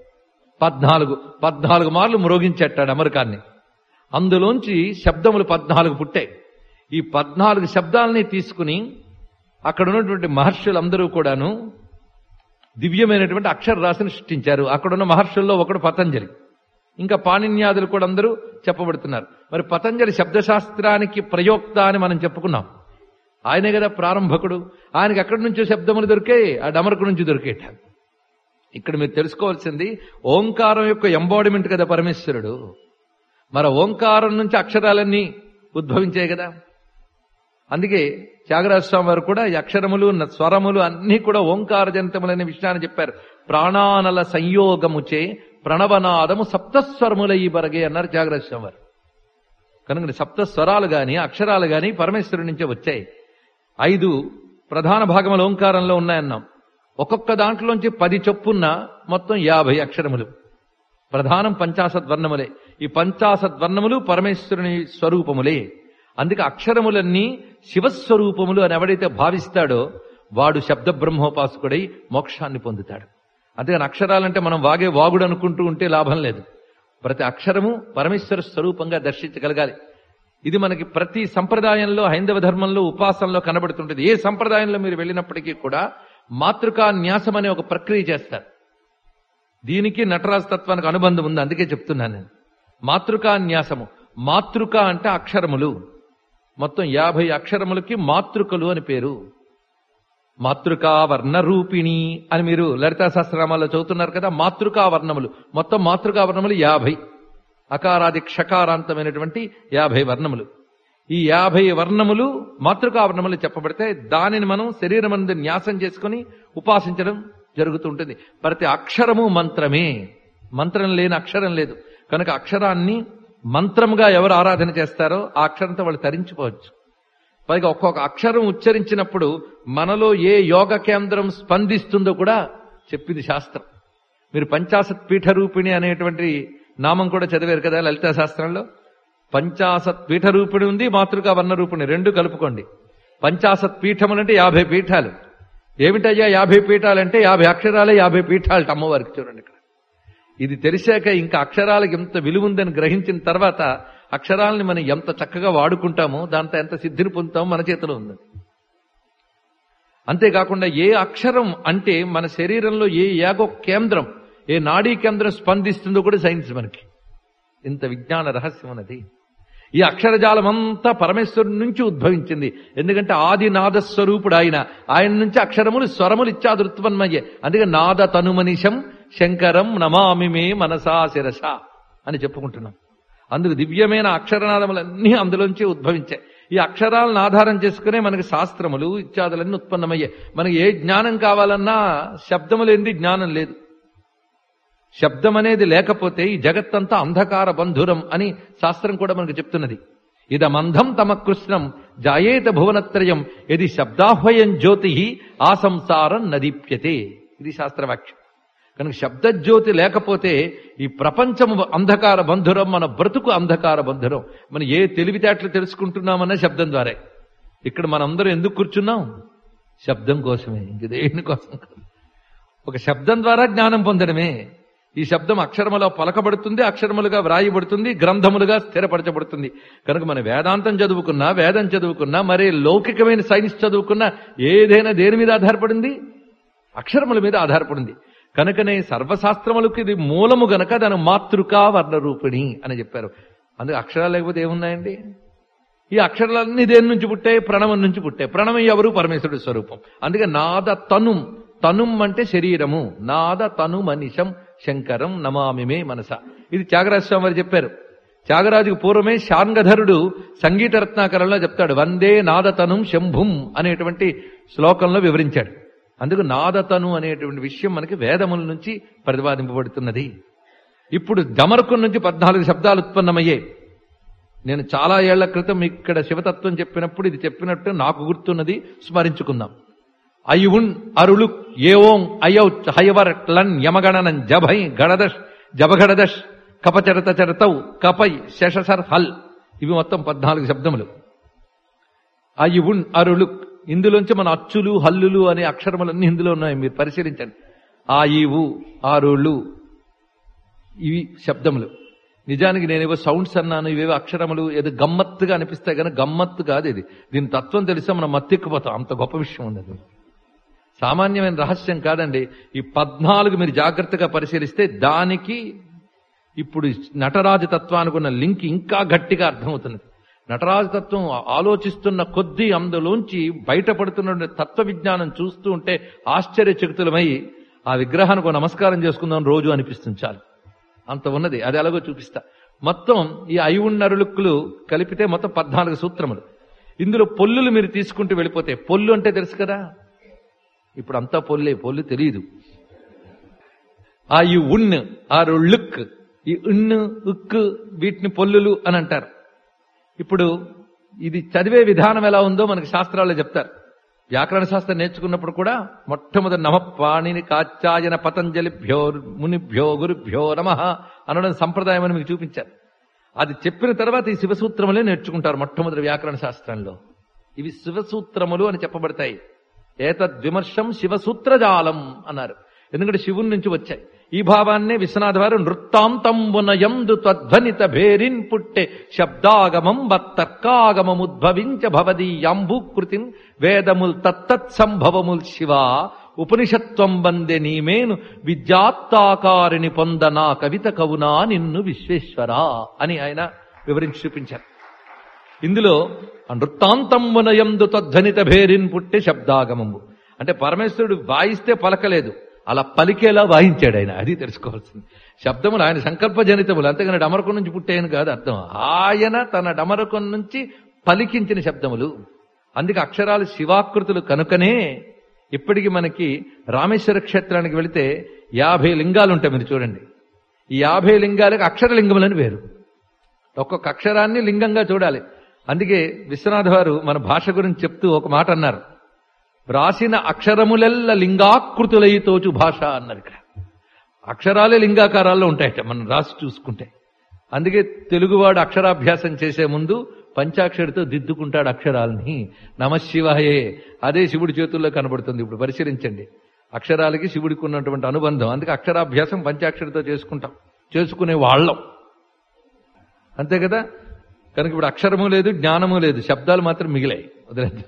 14 మార్లు మ్రోగించేటాడు అమరకాన్ని. అందులోంచి శబ్దములు 14 పుట్టాయి. ఈ 14 శబ్దాలని తీసుకుని అక్కడ ఉన్నటువంటి మహర్షులందరూ కూడాను దివ్యమైనటువంటి అక్షర రాశిని సృష్టించారు. అక్కడున్న మహర్షుల్లో ఒకడు పతంజలి, ఇంకా పాణిన్యాదులు కూడా అందరూ చెప్పబడుతున్నారు. మరి పతంజలి శబ్దశాస్త్రానికి ప్రయోక్త అని మనం చెప్పుకున్నాం. ఆయనే కదా ప్రారంభకుడు. ఆయనకి ఎక్కడి నుంచో శబ్దములు దొరికాయి, ఆ డమరకు నుంచి దొరికేట. ఇక్కడ మీరు తెలుసుకోవాల్సింది ఓంకారం యొక్క ఎంబాడిమెంట్ కదా పరమేశ్వరుడు. మరి ఓంకారం నుంచి అక్షరాలన్నీ ఉద్భవించాయి కదా. అందుకే త్యాగరాజ స్వామి వారు కూడా ఈ అక్షరములు, స్వరములు అన్నీ కూడా ఓంకార జనితములనే విషయాన్ని చెప్పారు. ప్రాణానల సంయోగముచే ప్రణవనాదము సప్తస్వరముల ఈ బరగే అన్నారు త్యాగరాజ స్వామి వారు. కనుక సప్తస్వరాలు గాని అక్షరాలు గాని పరమేశ్వరుడి నుంచే వచ్చాయి. 5 ప్రధాన భాగములు ఓంకారంలో ఉన్నాయన్నాం. ఒక్కొక్క దాంట్లోంచి 10 చొప్పున్న మొత్తం 50 అక్షరములు. ప్రధానం 50 వర్ణములే. ఈ 50 వర్ణములు పరమేశ్వరుని స్వరూపములే. అందుకే అక్షరములన్నీ శివస్వరూపములు అని ఎవడైతే భావిస్తాడో వాడు శబ్ద బ్రహ్మోపాసకుడై మోక్షాన్ని పొందుతాడు. అంతేగాని అక్షరాలంటే మనం వాగే వాగుడు అనుకుంటూ ఉంటే లాభం లేదు. ప్రతి అక్షరము పరమేశ్వర స్వరూపంగా దర్శించగలగాలి. ఇది మనకి ప్రతి సంప్రదాయంలో, హైందవ ధర్మంలో, ఉపాసనలో కనబడుతుంటుంది. ఏ సంప్రదాయంలో మీరు వెళ్ళినప్పటికీ కూడా మాతృకా న్యాసం అనే ఒక ప్రక్రియ చేస్తారు. దీనికి నటరాజ తత్వానికి అనుబంధం ఉంది. అందుకే చెప్తున్నాను నేను. మాతృకా న్యాసము. మాతృక అంటే అక్షరములు. మొత్తం 50 అక్షరములకి మాతృకలు అని పేరు. మాతృకా వర్ణ రూపిణి అని మీరు లలితా సహస్రనామాల్లో చదువుతున్నారు కదా. మాతృకా వర్ణములు, మొత్తం మాతృకా వర్ణములు 50. అకారాది క్షకారాంతమైనటువంటి 50 వర్ణములు. ఈ 50 వర్ణములు మాతృకా వర్ణములు చెప్పబడితే దానిని మనం శరీరమందు న్యాసం చేసుకుని ఉపాసించడం జరుగుతుంటుంది. ప్రతి అక్షరము మంత్రమే. మంత్రం లేని అక్షరం లేదు. కనుక అక్షరాన్ని మంత్రంగా ఎవరు ఆరాధన చేస్తారో ఆ అక్షరంతో వాళ్ళు తరించిపోవచ్చు. పైగా ఒక్కొక్క అక్షరం ఉచ్చరించినప్పుడు మనలో ఏ యోగ కేంద్రం స్పందిస్తుందో కూడా చెప్పింది శాస్త్రం. మీరు 50 పీఠరూపిణి అనేటువంటి నామం కూడా చదివారు కదా లలితా శాస్త్రంలో. 50 పీఠరూపిణి ఉంది, మాతృకా వర్ణరూపిణి 2 కలుపుకోండి. 50 పీఠములంటే 50 పీఠాలు. ఏమిటయ్యా 50 పీఠాలంటే 50 అక్షరాలే 50 పీఠాలు అమ్మవారికి. చూడండి ఇక్కడ. ఇది తెలిసాక ఇంకా అక్షరాలకు ఎంత విలువ ఉందని గ్రహించిన తర్వాత అక్షరాలని మనం ఎంత చక్కగా వాడుకుంటామో దాంతో ఎంత సిద్ధిని పొందుతామో మన చేతిలో ఉంది. అంతేకాకుండా ఏ అక్షరం అంటే మన శరీరంలో ఏ యాగో కేంద్రం, ఏ నాడీ కేంద్రం స్పందిస్తుందో కూడా సైన్స్ మనకి. ఇంత విజ్ఞాన రహస్యం అన్నది. ఈ అక్షరజాలం అంతా పరమేశ్వరుడి నుంచి ఉద్భవించింది. ఎందుకంటే ఆది నాదస్వరూపుడు ఆయన నుంచి అక్షరములు స్వరములు ఇచ్చాదృత్వన్మయ్యే. అందుకే నాద తనుమనిషం శంకరం నమామి మే మనసా శిరస అని చెప్పుకుంటున్నాం. అందుకు దివ్యమైన అక్షరనాదములన్నీ అందులోంచి ఉద్భవించాయి. ఈ అక్షరాలను ఆధారం చేసుకునే మనకి శాస్త్రములు ఇత్యాదులన్నీ ఉత్పన్నమయ్యాయి. మనకి ఏ జ్ఞానం కావాలన్నా శబ్దము లేనిది జ్ఞానం లేదు. శబ్దం అనేది లేకపోతే ఈ జగత్తంతా అంధకార బంధురం అని శాస్త్రం కూడా మనకు చెప్తున్నది. ఇదమంధం తమ కృష్ణం జాయేత భువనత్రయం యది శబ్దాహ్వయం జ్యోతి ఆ సంసారం నదీప్యతే. ఇది శాస్త్రవాక్యం. కనుక శబ్దజ్యోతి లేకపోతే ఈ ప్రపంచము అంధకార బంధురం, మన బ్రతుకు అంధకార బంధురం. మనం ఏ తెలివితేటలు తెలుసుకుంటున్నామన్నా శబ్దం ద్వారా. ఇక్కడ మనందరం ఎందుకు కూర్చున్నాం? శబ్దం కోసమే, ఇంక దేని కోసం కాదు. ఒక శబ్దం ద్వారా జ్ఞానం పొందడమే. ఈ శబ్దం అక్షరములో పలకబడుతుంది, అక్షరములుగా వ్రాయబడుతుంది, గ్రంథములుగా స్థిరపరచబడుతుంది. కనుక మన వేదాంతం చదువుకున్నా, వేదం చదువుకున్నా, మరే లౌకికమైన సైన్స్ చదువుకున్నా ఏదైనా దేని మీద ఆధారపడింది? అక్షరముల మీద ఆధారపడింది. కనుకనే సర్వశాస్త్రములకు ఇది మూలము గనక దాని మాతృకా వర్ణరూపిణి అని చెప్పారు. అందుకే అక్షరాలు లేకపోతే ఏమున్నాయండి? ఈ అక్షరాలన్నీ దేని నుంచి పుట్టాయి? ప్రణవం నుంచి పుట్టాయి. ప్రణవం ఎవరు? పరమేశ్వరుడి స్వరూపం. అందుకే నాద తనుం, తనుం అంటే శరీరము, నాద తను మనిషం శంకరం నమామిమే మనస. ఇది త్యాగరాజ స్వామి వారు చెప్పారు. త్యాగరాజుకు పూర్వమే శార్ంగధరుడు సంగీత రత్నాకరంలో చెప్తాడు, వందే నాదతనుం శంభుం అనేటువంటి శ్లోకంలో వివరించాడు. అందుకు నాదతను అనేటువంటి విషయం మనకి వేదముల నుంచి ప్రతిపాదింపబడుతున్నది. ఇప్పుడు డమరుకం నుంచి 14 శబ్దాలు ఉత్పన్నమయ్యాయి. నేను చాలా ఏళ్ల క్రితం ఇక్కడ శివతత్వం చెప్పినప్పుడు ఇది చెప్పినట్టు నాకు గుర్తున్నది, స్మరించుకుందాం. అయువున్ అరుళు ఏవోం అయౌ హయవర్ క్లన్ యమగణనం జభై గడదష్ జబగడదష్ కపచరత చరతౌ కపై శశసర్ హల్. ఇవి మొత్తం 14 శబ్దములు. అయువున్ అరుళు, ఇందులోంచి మన అచ్చులు హల్లులు అనే అక్షరములన్నీ ఇందులో ఉన్నాయి, మీరు పరిశీలించండి. ఆ ఈవు ఆరుళ్ళు ఇవి శబ్దములు. నిజానికి నేనేవో సౌండ్స్ అన్నాను, ఇవేవో అక్షరములు, ఏదో గమ్మత్తుగా అనిపిస్తాయి కానీ గమ్మత్తు కాదు ఇది. దీని తత్వం తెలిస్తే మనం మత్తెక్కిపోతాం, అంత గొప్ప విషయం ఉంది. అది సామాన్యమైన రహస్యం కాదండి. ఈ 14 మీరు జాగ్రత్తగా పరిశీలిస్తే దానికి ఇప్పుడు నటరాజ తత్వానికి ఉన్న లింక్ ఇంకా గట్టిగా అర్థమవుతుంది. నటరాజతత్వం ఆలోచిస్తున్న కొద్దీ అందులోంచి బయటపడుతున్న తత్వ విజ్ఞానం చూస్తూ ఉంటే ఆశ్చర్యచకితులమై ఆ విగ్రహానికి నమస్కారం చేసుకుందాం రోజు అనిపిస్తుంది. చాలు, అంత ఉన్నది. అది ఎలాగో చూపిస్తా. మొత్తం ఈ ఐవున్నరులుక్కులు కలిపితే మొత్తం 14 సూత్రములు. ఇందులో పొల్లులు మీరు తీసుకుంటూ వెళ్ళిపోతే, పొల్లు అంటే తెలుసు కదా, ఇప్పుడు అంతా పొల్లే, పొల్లు తెలియదు. ఆ ఈ ఉన్ ఆరుళ్ళుక్, ఈ ఉన్ను ఉక్కు వీటిని పొల్లులు అని అంటారు. ఇప్పుడు ఇది చదివే విధానం ఎలా ఉందో మనకి శాస్త్రాల్లో చెప్తారు. వ్యాకరణ శాస్త్రం నేర్చుకున్నప్పుడు కూడా మొట్టమొదటి నమ పాణిని కాచాయన పతంజలిభ్యో మునిభ్యో గురుభ్యో నమః అనడం సంప్రదాయం అని మీకు చూపించారు. అది చెప్పిన తర్వాత ఈ శివసూత్రములే నేర్చుకుంటారు మొట్టమొదటి వ్యాకరణ శాస్త్రంలో. ఇవి శివసూత్రములు అని చెప్పబడతాయి. ఏతద్విమర్శం శివసూత్రజాలం అన్నారు. ఎందుకంటే శివుని నుంచి వచ్చాయి. ఈ భావాన్నే విశ్వనాథ వారు నృత్తాంతంబునయందు త్వధ్వనిత భేరిన్ పుట్టే శబ్దాగమం వత్తర్కాగమముద్భవించ భవదీయాంబూకృతిం వేదముల్ తత్తత్సంభవముల్ శివ ఉపనిషత్వం వందే నీమేను విద్యాత్తాకారిని పొందనా కవిత కవునా నిన్ను విశ్వేశ్వరా అని ఆయన వివరించి చూపించారు. ఇందులో నృత్తాంతంబునయందు త్వధ్వనిత భేరిన్ పుట్టే శబ్దాగమము అంటే పరమేశ్వరుడు వాయిస్తే పలకలేదు, అలా పలికేలా వాయించాడు ఆయన. అది తెలుసుకోవాల్సింది. శబ్దములు ఆయన సంకల్పజనితములు, అంతేగాని డమరకం నుంచి పుట్టాయని కాదు అర్థం. ఆయన తన డమరకం నుంచి పలికించిన శబ్దములు. అందుకే అక్షరాలు శివాకృతులు కనుకనే ఇప్పటికి మనకి రామేశ్వర క్షేత్రానికి వెళితే 50 లింగాలు ఉంటాయి. మీరు చూడండి, ఈ 50 లింగాలకు అక్షరలింగములని వేరు. ఒక్కొక్క అక్షరాన్ని లింగంగా చూడాలి. అందుకే విశ్వనాథ వారు మన భాష గురించి చెప్తూ ఒక మాట అన్నారు, వ్రాసిన అక్షరములెల్ల లింగాకృతులై తోచు భాష అన్నారు. ఇక్కడ అక్షరాలే లింగాకారాల్లో ఉంటాయట మనం రాసి చూసుకుంటే. అందుకే తెలుగువాడు అక్షరాభ్యాసం చేసే ముందు పంచాక్షరితో దిద్దుకుంటాడు అక్షరాలని. నమశివాయే అదే శివుడి చేతుల్లో కనబడుతుంది. ఇప్పుడు పరిశీలించండి, అక్షరాలకి శివుడికి ఉన్నటువంటి అనుబంధం. అందుకే అక్షరాభ్యాసం పంచాక్షరితో చేసుకుంటాం, చేసుకునే వాళ్ళం, అంతే కదా. కనుక ఇప్పుడు అక్షరము లేదు, జ్ఞానము లేదు, శబ్దాలు మాత్రం మిగిలాయి. వదిలేదు.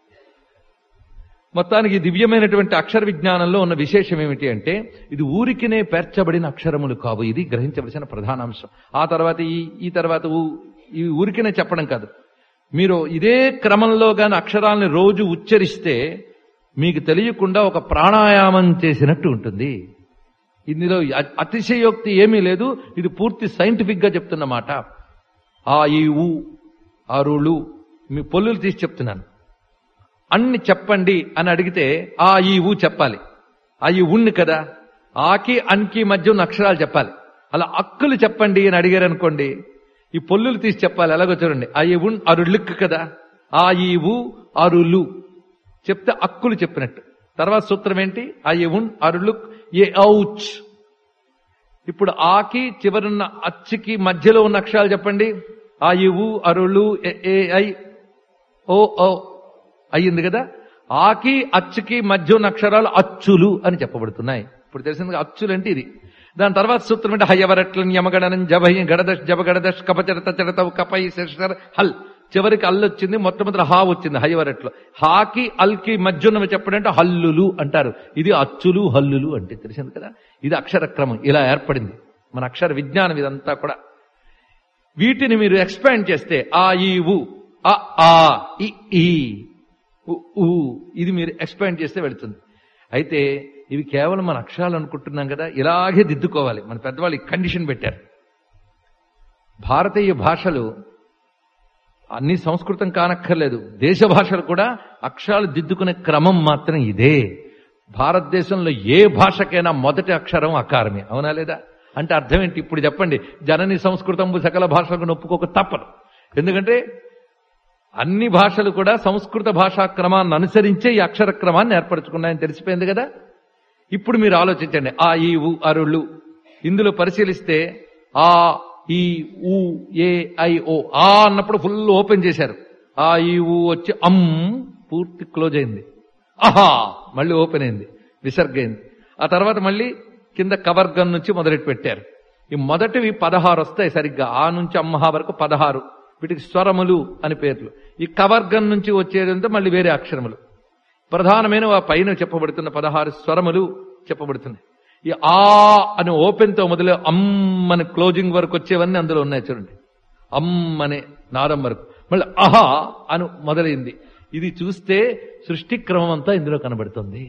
మొత్తానికి దివ్యమైనటువంటి అక్షర విజ్ఞానంలో ఉన్న విశేషం ఏమిటి అంటే ఇది ఊరికినే పేర్చబడిన అక్షరములు కావు. ఇది గ్రహించవలసిన ప్రధానాంశం. ఆ తర్వాత ఈ తర్వాత ఈ ఊరికినే చెప్పడం కాదు. మీరు ఇదే క్రమంలో గాని అక్షరాలని రోజు ఉచ్చరిస్తే మీకు తెలియకుండా ఒక ప్రాణాయామం చేసినట్టు ఉంటుంది. ఇందులో అతిశయోక్తి ఏమీ లేదు. ఇది పూర్తి సైంటిఫిక్ గా చెప్తున్నమాట. ఆ ఈ ఊ ఆరులు మీ పొల్లులు తీసి చెప్తున్నాను. అన్ని చెప్పండి అని అడిగితే ఆ ఈ ఊ చెప్పాలి. ఆ ఈ ఉన్ని కదా, ఆకి అన్కి మధ్య ఉన్న అక్షరాలు చెప్పాలి. అలా అక్కులు చెప్పండి అని అడిగారు అనుకోండి, ఈ పొల్లులు తీసి చెప్పాలి. ఎలాగో చూడండి, ఆ ఈ ఉన్ అరుళ్ళుక్ కదా, ఆ ఈ ఊ అరులు చెప్తే అక్కులు చెప్పినట్టు. తర్వాత సూత్రం ఏంటి? అయి ఉన్ అరులుక్ ఏ ఔచ్. ఇప్పుడు ఆకి చివరున్న అచ్చుకి మధ్యలో ఉన్న అక్షరాలు చెప్పండి. ఆయువు అరులు ఏ ఐ ఓ ఓ అయ్యింది కదా. ఆకి అచ్చుకి మధ్య ఉన్న అక్షరాలు అచ్చులు అని చెప్పబడుతున్నాయి. ఇప్పుడు తెలిసింది అచ్చులు అంటే ఇది. దాని తర్వాత సూత్రం అంటే హయ్యవరట్లని యమగడనం జభై గడదష్ జబగడదష్ కపచరత చడతవు కపై శిషర్ హల్. చివరికి అల్లు వచ్చింది, మొట్టమొదటి హా వచ్చింది హయ్యవరట్లు. హాకి అల్కి మధ్య ఉన్నవి చెప్పడంటే హల్లులు అంటారు. ఇది అచ్చులు హల్లులు అంటే తెలిసింది కదా. ఇది అక్షరక్రమం ఇలా ఏర్పడింది మన అక్షర విజ్ఞానం ఇదంతా కూడా. వీటిని మీరు ఎక్స్పాండ్ చేస్తే ఆ ఈ ఉ ఆ ఈ ఊ ఇది మీరు ఎక్స్పాండ్ చేస్తే వెళుతుంది. అయితే ఇవి కేవలం మన అక్షరాలు అనుకుంటున్నాం కదా, ఇలాగే దిద్దుకోవాలి. మన పెద్దవాళ్ళు ఈ కండిషన్ పెట్టారు. భారతీయ భాషలు అన్ని సంస్కృతం కానక్కర్లేదు, దేశ భాషలు కూడా అక్షరాలు దిద్దుకునే క్రమం మాత్రం ఇదే. భారతదేశంలో ఏ భాషకైనా మొదటి అక్షరం అకారమే, అవునా లేదా? అంటే అర్థం ఏంటి? ఇప్పుడు చెప్పండి. జనని సంస్కృతంబు సకల భాషలకు నొప్పుకోక తప్పదు. ఎందుకంటే అన్ని భాషలు కూడా సంస్కృత భాషా క్రమాన్ని అనుసరించే ఈ అక్షర క్రమాన్ని ఏర్పరచుకున్నాయని తెలిసిపోయింది కదా. ఇప్పుడు మీరు ఆలోచించండి. ఆ ఈ ఉ అరుళ్ళు ఇందులో పరిశీలిస్తే ఆ ఈ ఊ ఏ ఐ ఓ ఆ అన్నప్పుడు ఫుల్ ఓపెన్ చేశారు. ఆ ఈ ఊ వచ్చి పూర్తి క్లోజ్ అయింది. ఆహా మళ్ళీ ఓపెన్ అయింది, విసర్గ అయింది. ఆ తర్వాత మళ్ళీ కింద కవర్గం నుంచి మొదలెట్టి పెట్టారు. ఈ మొదటివి 16 వస్తాయి సరిగ్గా. ఆ నుంచి అమ్మహ వరకు 16. వీటికి స్వరములు అని పేర్లు. ఈ కవర్గం నుంచి వచ్చేదంతా మళ్ళీ వేరే అక్షరములు. ప్రధానమైన ఆ పైన చెప్పబడుతున్న 16 స్వరములు చెప్పబడుతున్నాయి. ఈ ఆ అని ఓపెన్ తో మొదలు అని క్లోజింగ్ వరకు వచ్చేవన్నీ అందులో ఉన్నాయి చూడండి. అనే నాదం వరకు మళ్ళీ అహా అని మొదలైంది. ఇది చూస్తే సృష్టి క్రమం అంతా ఇందులో కనబడుతుంది.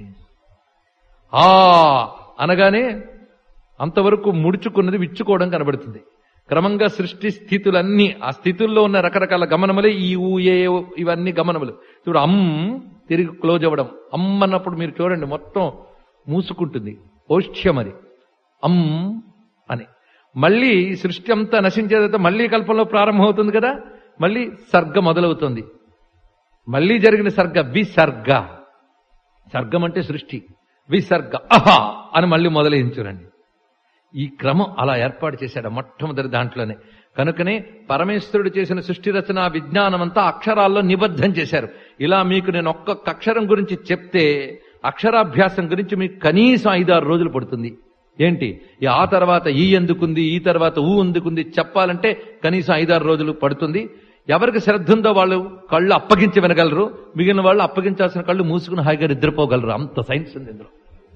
ఆ అనగానే అంతవరకు ముడుచుకున్నది విచ్చుకోవడం కనబడుతుంది. క్రమంగా సృష్టి స్థితులన్నీ ఆ స్థితుల్లో ఉన్న రకరకాల గమనములే ఈ ఊ ఏ ఇవన్నీ గమనములు. చూడు తిరిగి క్లోజ్ అవ్వడం. అన్నప్పుడు మీరు చూడండి మొత్తం మూసుకుంటుంది, ఓష్ఠ్యం అది అని. మళ్ళీ సృష్టి అంతా నశించేదంతా మళ్ళీ కల్పంలో ప్రారంభమవుతుంది కదా. మళ్ళీ సర్గ మొదలవుతుంది. మళ్ళీ జరిగిన సర్గ విసర్గ. సర్గం అంటే సృష్టి, విసర్గ అహా అని మళ్ళీ మొదలైంచునండి. ఈ క్రమం అలా ఏర్పాటు చేశాడు మొట్టమొదటి దాంట్లోనే. కనుకనే పరమేశ్వరుడు చేసిన సృష్టి రచన విజ్ఞానం అంతా అక్షరాల్లో నిబద్ధం చేశారు. ఇలా మీకు నేను ఒక్కొక్క అక్షరం గురించి చెప్తే అక్షరాభ్యాసం గురించి మీకు కనీసం 5-6 రోజులు పడుతుంది. ఏంటి ఆ తర్వాత ఈ ఎందుకుంది, ఈ తర్వాత ఊ ఎందుకుంది చెప్పాలంటే కనీసం 5-6 రోజులు పడుతుంది. ఎవరికి శ్రద్ధ ఉందో వాళ్ళు కళ్ళు అప్పగించి వినగలరు, మిగిలిన వాళ్ళు అప్పగించాల్సిన కళ్ళు మూసుకుని హాయిగా నిద్రపోగలరు. అంత సైన్స్ ఉంది ఇందులో,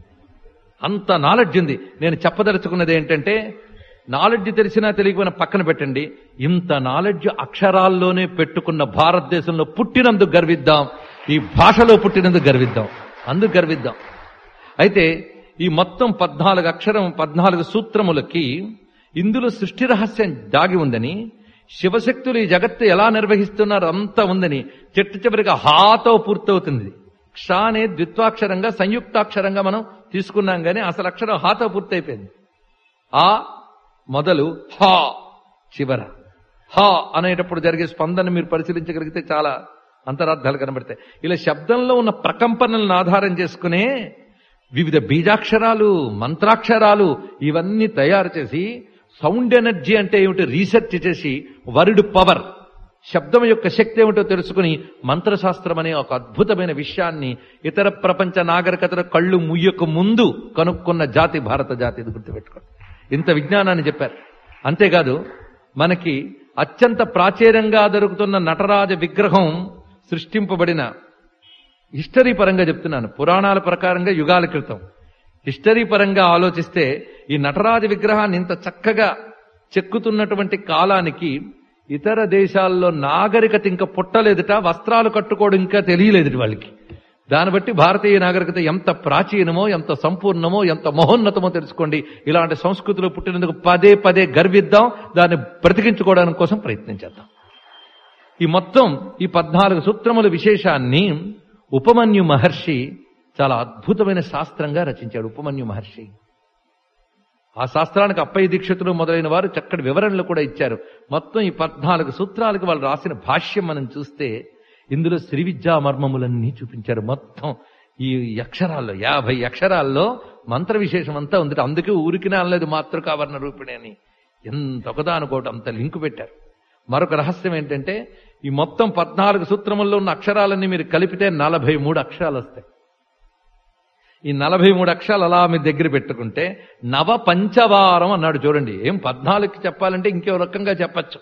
అంత నాలెడ్జ్ ఉంది. నేను చెప్పదలుచుకున్నది ఏంటంటే, నాలెడ్జ్ తెలిసినా తెలియకపోయినా పక్కన పెట్టండి. ఇంత నాలెడ్జ్ అక్షరాల్లోనే పెట్టుకున్న భారతదేశంలో పుట్టినందుకు గర్విద్దాం, ఈ భాషలో పుట్టినందుకు గర్విద్దాం, అందుకు గర్విద్దాం. అయితే ఈ మొత్తం 14 అక్షరం 14 సూత్రములకి ఇందులో సృష్టి రహస్యం దాగి ఉందని, శివశక్తులు ఈ జగత్తు ఎలా నిర్వహిస్తున్నారు అంతా ఉందని చెట్టు చివరిగా హాతో పూర్తవుతుంది. క్ష అనే ద్విత్వాక్షరంగా సంయుక్తాక్షరంగా మనం తీసుకున్నాం కానీ అసలు అక్షరం హాతో పూర్తయిపోయింది. ఆ మొదలు హా చివర. హా అనేటప్పుడు జరిగే స్పందన మీరు పరిశీలించగలిగితే చాలా అంతరార్థాలు కనబడతాయి. ఇలా శబ్దంలో ఉన్న ప్రకంపనలను ఆధారం చేసుకునే వివిధ బీజాక్షరాలు, మంత్రాక్షరాలు ఇవన్నీ తయారు చేసి సౌండ్ ఎనర్జీ అంటే ఏమిటో రీసెర్చ్ చేసి వర్డ్ పవర్, శబ్దం యొక్క శక్తి ఏమిటో తెలుసుకుని మంత్రశాస్త్రం అనే ఒక అద్భుతమైన విషయాన్ని ఇతర ప్రపంచ నాగరికతల కళ్ళు ముయ్యకు ముందు కనుక్కున్న జాతి భారత జాతి. ఇది గుర్తుపెట్టుకోండి. ఇంత విజ్ఞానాన్ని చెప్పారు. అంతేకాదు మనకి అత్యంత ప్రాచీనంగా దొరుకుతున్న నటరాజ విగ్రహం సృష్టింపబడిన హిస్టరీ పరంగా చెప్తున్నాను, పురాణాల ప్రకారంగా యుగాల క్రితం హిస్టరీ పరంగా ఆలోచిస్తే ఈ నటరాజ విగ్రహాన్ని ఇంత చక్కగా చెక్కుతున్నటువంటి కాలానికి ఇతర దేశాల్లో నాగరికత ఇంకా పుట్టలేదుట, వస్త్రాలు కట్టుకోవడం ఇంకా తెలియలేదుట వాళ్ళకి. దాన్ని బట్టి భారతీయ నాగరికత ఎంత ప్రాచీనమో, ఎంత సంపూర్ణమో, ఎంత మహోన్నతమో తెలుసుకోండి. ఇలాంటి సంస్కృతిలో పుట్టినందుకు పదే పదే గర్విద్దాం, దాన్ని బ్రతికించుకోవడానికి కోసం ప్రయత్నం చేద్దాం. ఈ మొత్తం ఈ 14 సూత్రముల విశేషాన్ని ఉపమన్యు మహర్షి చాలా అద్భుతమైన శాస్త్రంగా రచించాడు. ఉపమన్యు మహర్షి ఆ శాస్త్రానికి అప్పయ్య దీక్షితులు మొదలైన వారు చక్కటి వివరణలు కూడా ఇచ్చారు. మొత్తం ఈ 14 సూత్రాలకు వాళ్ళు రాసిన భాష్యం మనం చూస్తే ఇందులో శ్రీ విద్యా మర్మములన్నీ చూపించారు. మొత్తం ఈ అక్షరాల్లో 50 అక్షరాల్లో మంత్ర విశేషం అంతా ఉంది. అందుకే ఊరికినే అనలేదు మాతృకావర్ణ రూపిణి అని. ఎంత ఒకదానుకోవటం అంత లింకు పెట్టారు. మరొక రహస్యం ఏంటంటే ఈ మొత్తం 14 సూత్రముల్లో ఉన్న అక్షరాలన్నీ మీరు కలిపితే 43 అక్షరాలు వస్తాయి. ఈ 43 అక్షరాలు అలా మీ దగ్గర పెట్టుకుంటే నవ పంచవారం అన్నాడు చూడండి. ఏం 14కి చెప్పాలంటే ఇంకో రకంగా చెప్పచ్చు.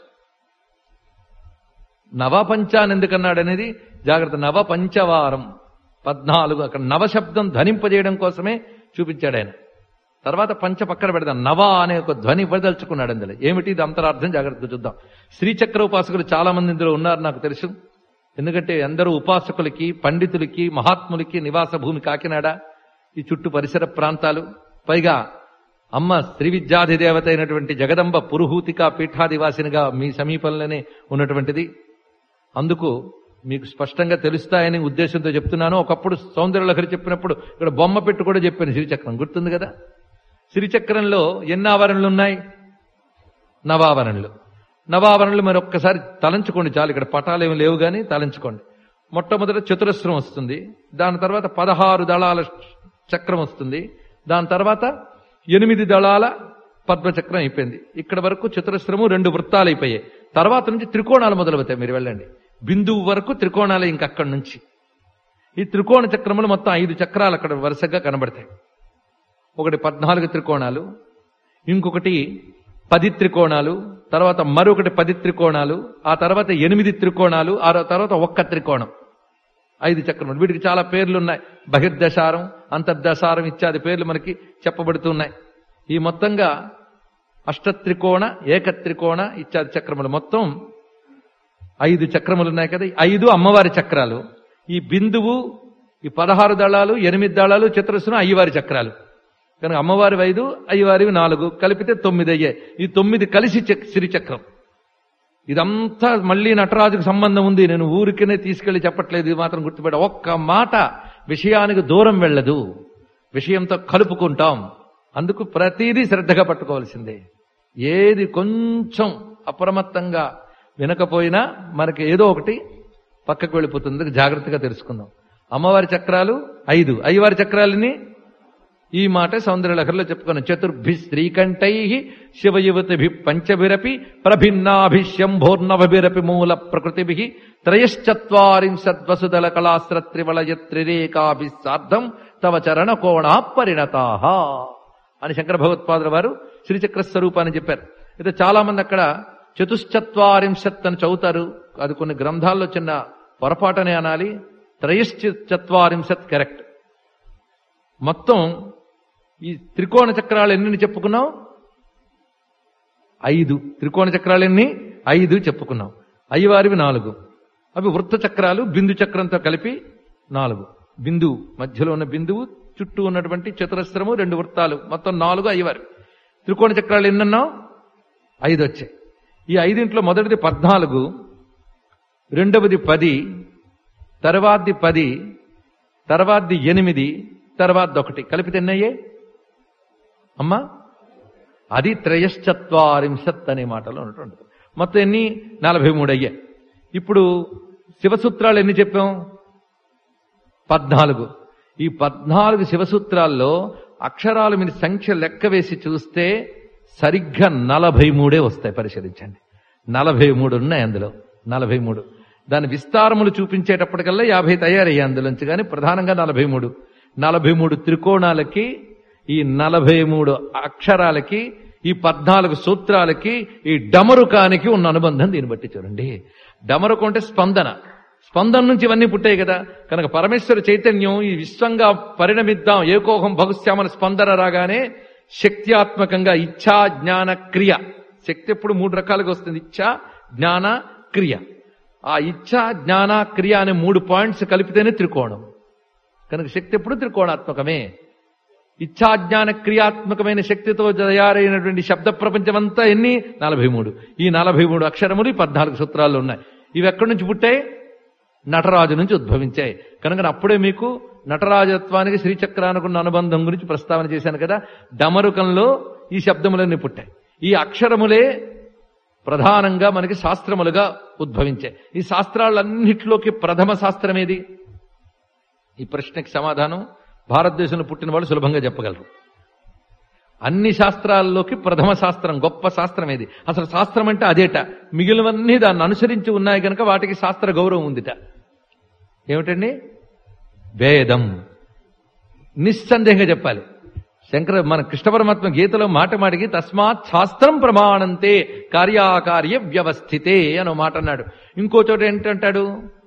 నవపంచ అని ఎందుకన్నాడు అనేది జాగ్రత్త. నవ పంచవారం 14 అక్కడ నవశబ్దం ధ్వనింపజేయడం కోసమే చూపించాడు ఆయన. తర్వాత పంచ పక్కన పెడదాం. నవ అనే ఒక ధ్వని ఇవ్వదలుచుకున్నాడు అందులో. ఏమిటి ఇది అంతరార్థం జాగ్రత్తగా చూద్దాం. శ్రీచక్ర ఉపాసకులు చాలా మంది ఇందులో ఉన్నారు నాకు తెలుసు. ఎందుకంటే అందరూ ఉపాసకులకి, పండితులకి, మహాత్ములకి నివాస భూమి కాకినాడ, ఈ చుట్టూ పరిసర ప్రాంతాలు. పైగా అమ్మ శ్రీ విద్యాధి దేవత అయినటువంటి జగదంబ పురుహూతిక పీఠాదివాసినిగా మీ సమీపంలోనే ఉన్నటువంటిది. అందుకు మీకు స్పష్టంగా తెలుస్తాయని ఉద్దేశంతో చెప్తున్నాను. ఒకప్పుడు సౌందర్యలహరి చెప్పినప్పుడు ఇక్కడ బొమ్మ పెట్టు కూడా చెప్పాను. శ్రీచక్రం గుర్తుంది కదా. శ్రీచక్రంలో ఎన్ని ఆవరణలు ఉన్నాయి? నవావరణలు. నవావరణలు మరి ఒక్కసారి తలంచుకోండి చాలు. ఇక్కడ పటాలు ఏమి లేవు కానీ తలంచుకోండి. మొట్టమొదట చతురస్రం వస్తుంది. దాని తర్వాత 16 దళాల చక్రం వస్తుంది. దాని తర్వాత 8 దళాల పద్మచక్రం అయిపోయింది. ఇక్కడ వరకు చతురస్రము 2 వృత్తాలు అయిపోయాయి. తర్వాత నుంచి త్రికోణాలు మొదలవుతాయి. మీరు వెళ్ళండి బిందువు వరకు త్రికోణాలు. ఇంకక్కడి నుంచి ఈ త్రికోణ చక్రములు మొత్తం 5 చక్రాలు అక్కడ వరుసగా కనబడతాయి. ఒకటి 14 త్రికోణాలు, ఇంకొకటి 10 త్రికోణాలు, తర్వాత మరొకటి 10 త్రికోణాలు, ఆ తర్వాత 8 త్రికోణాలు, ఆ తర్వాత 1 త్రికోణం. 5 చక్రములు. వీటికి చాలా పేర్లు ఉన్నాయి. బహిర్దశారం, అంతర్దశారం ఇత్యాది పేర్లు మనకి చెప్పబడుతున్నాయి. ఈ మొత్తంగా అష్టత్రికోణ, ఏకత్రికోణ ఇత్యాది చక్రములు మొత్తం 5 చక్రములు ఉన్నాయి కదా. 5 అమ్మవారి చక్రాలు. ఈ బిందువు, ఈ 16 దళాలు, 8 దళాలు, చతురస్రం అయ్యవారి చక్రాలు. కనుక అమ్మవారి 5, అయ్యవారివి 4 కలిపితే 9 అయ్యాయి. ఈ 9 కలిసి శ్రీచక్రం. ఇదంతా మళ్ళీ నటరాజుకు సంబంధం ఉంది. నేను ఊరికనే తీసుకెళ్లి చెప్పట్లేదు. ఇది మాత్రం గుర్తుపెట్ట. ఒక్క మాట విషయానికి దూరం వెళ్ళదు. విషయంతో కలుపుకుంటాం. అందుకు ప్రతిదీ శ్రద్ధగా పట్టుకోవాల్సిందే. ఏది కొంచెం అప్రమత్తంగా వినకపోయినా మనకి ఏదో ఒకటి పక్కకు వెళ్ళిపోతుంది. జాగ్రత్తగా తెలుసుకుందాం. అమ్మవారి చక్రాలు 5, అయ్యవారి చక్రాలని ఈ మాట సౌందర్యలహరిలో చెప్పుకున్నాం. చతుర్భి శ్రీకంఠై శివయువతిభి పంచభిరపి ప్రభిన్నాభిశంభోర్నవభిరపి మూల ప్రకృతిభి త్రయశ్చత్వారింశద్వసుదల కళాస్త్రివలయత్రిరేకాభి సార్ధం తవ చరణ కోణా పరిణతాః అని శంకర భగవత్పాదుల వారు శ్రీచక్ర స్వరూపాన్ని చెప్పారు. అయితే చాలా మంది అక్కడ చతుశ్చత్వారింశత్ అని చదువుతారు. అది కొన్ని గ్రంథాల్లో చిన్న పొరపాటనే అనాలి. త్రయశ్చత్వారింశత్ కరెక్ట్. మొత్తం ఈ త్రికోణ చక్రాలు ఎన్ని చెప్పుకున్నాం? 5. త్రికోణ చక్రాలు ఎన్ని? 5 చెప్పుకున్నాం. అయ్యవారివి 4. అవి వృత్త చక్రాలు. బిందు చక్రంతో కలిపి 4. బిందువు మధ్యలో ఉన్న బిందువు, చుట్టూ ఉన్నటువంటి చతురస్రము, 2 వృత్తాలు, మొత్తం 4 అయ్యవారు. త్రికోణ చక్రాలు ఎన్నన్నాం? 5 వచ్చాయి. ఈ 5 మొదటిది 14, రెండవది 10, తర్వాతది 10, తర్వాతది 8, తర్వాత 1 కలిపితే ఎన్నయ్యే అమ్మా? అది త్రయశ్చత్వారింశత్ అనే మాటలో ఉన్నటువంటి మొత్తం ఎన్ని? 43 అయ్యాయి. ఇప్పుడు శివసూత్రాలు ఎన్ని చెప్పాం? 14. ఈ 14 శివసూత్రాల్లో అక్షరాలు మీరు సంఖ్య లెక్క వేసి చూస్తే సరిగ్గా 43 వస్తాయి. పరిశీలించండి. 43 ఉన్నాయి అందులో. 43. దాని విస్తారములు చూపించేటప్పటికల్లా 50 తయారయ్యాయి అందులోంచి. కానీ ప్రధానంగా 43 త్రికోణాలకి, ఈ 43 అక్షరాలకి, ఈ 14 సూత్రాలకి, ఈ డమరుకానికి ఉన్న అనుబంధం దీన్ని బట్టి చూడండి. డమరుకం అంటే స్పందన. స్పందన నుంచి ఇవన్నీ పుట్టాయి కదా. కనుక పరమేశ్వర చైతన్యం ఈ విశ్వంగా పరిణమిద్దాం, ఏకోహం భగుశ్యామన స్పందన రాగానే శక్త్యాత్మకంగా ఇచ్ఛా, జ్ఞాన, క్రియ. శక్తి ఎప్పుడు 3 రకాలుగా వస్తుంది. ఇచ్ఛా, జ్ఞాన, క్రియ. ఆ ఇచ్ఛా, జ్ఞాన, క్రియ అనే 3 పాయింట్స్ కలిపితేనే త్రికోణం. కనుక శక్తి ఎప్పుడు త్రికోణాత్మకమే. ఇచ్ఛాజ్ఞాన క్రియాత్మకమైన శక్తితో తయారైనటువంటి శబ్ద ప్రపంచమంతా ఎన్ని? 43. ఈ 43 అక్షరములు ఈ 14 సూత్రాల్లో ఉన్నాయి. ఇవి ఎక్కడి నుంచి పుట్టాయి? నటరాజు నుంచి ఉద్భవించాయి. కనుక అప్పుడే మీకు నటరాజత్వానికి శ్రీచక్రానికి ఉన్న అనుబంధం గురించి ప్రస్తావన చేశాను కదా. డమరుకంలో ఈ శబ్దములన్నీ పుట్టాయి. ఈ అక్షరములే ప్రధానంగా మనకి శాస్త్రములుగా ఉద్భవించాయి. ఈ శాస్త్రాలన్నిటిలోకి ప్రథమ శాస్త్రం ఏది? ఈ ప్రశ్నకి సమాధానం భారతదేశంలో పుట్టిన వాళ్ళు సులభంగా చెప్పగలరు. అన్ని శాస్త్రాల్లోకి ప్రథమ శాస్త్రం, గొప్ప శాస్త్రం ఏది? అసలు శాస్త్రం అంటే అదేట. మిగిలినవన్నీ దాన్ని అనుసరించి ఉన్నాయి కనుక వాటికి శాస్త్ర గౌరవం ఉందిట. ఏమిటండి? వేదం. నిస్సందేహంగా చెప్పాలి. మన కృష్ణ పరమాత్మ గీతలో మాటికి తస్మాత్ శాస్త్రం ప్రమాణంతే కార్యాకార్య వ్యవస్థితే అనో మాట అన్నాడు. ఇంకో చోట ఏంటంటాడు?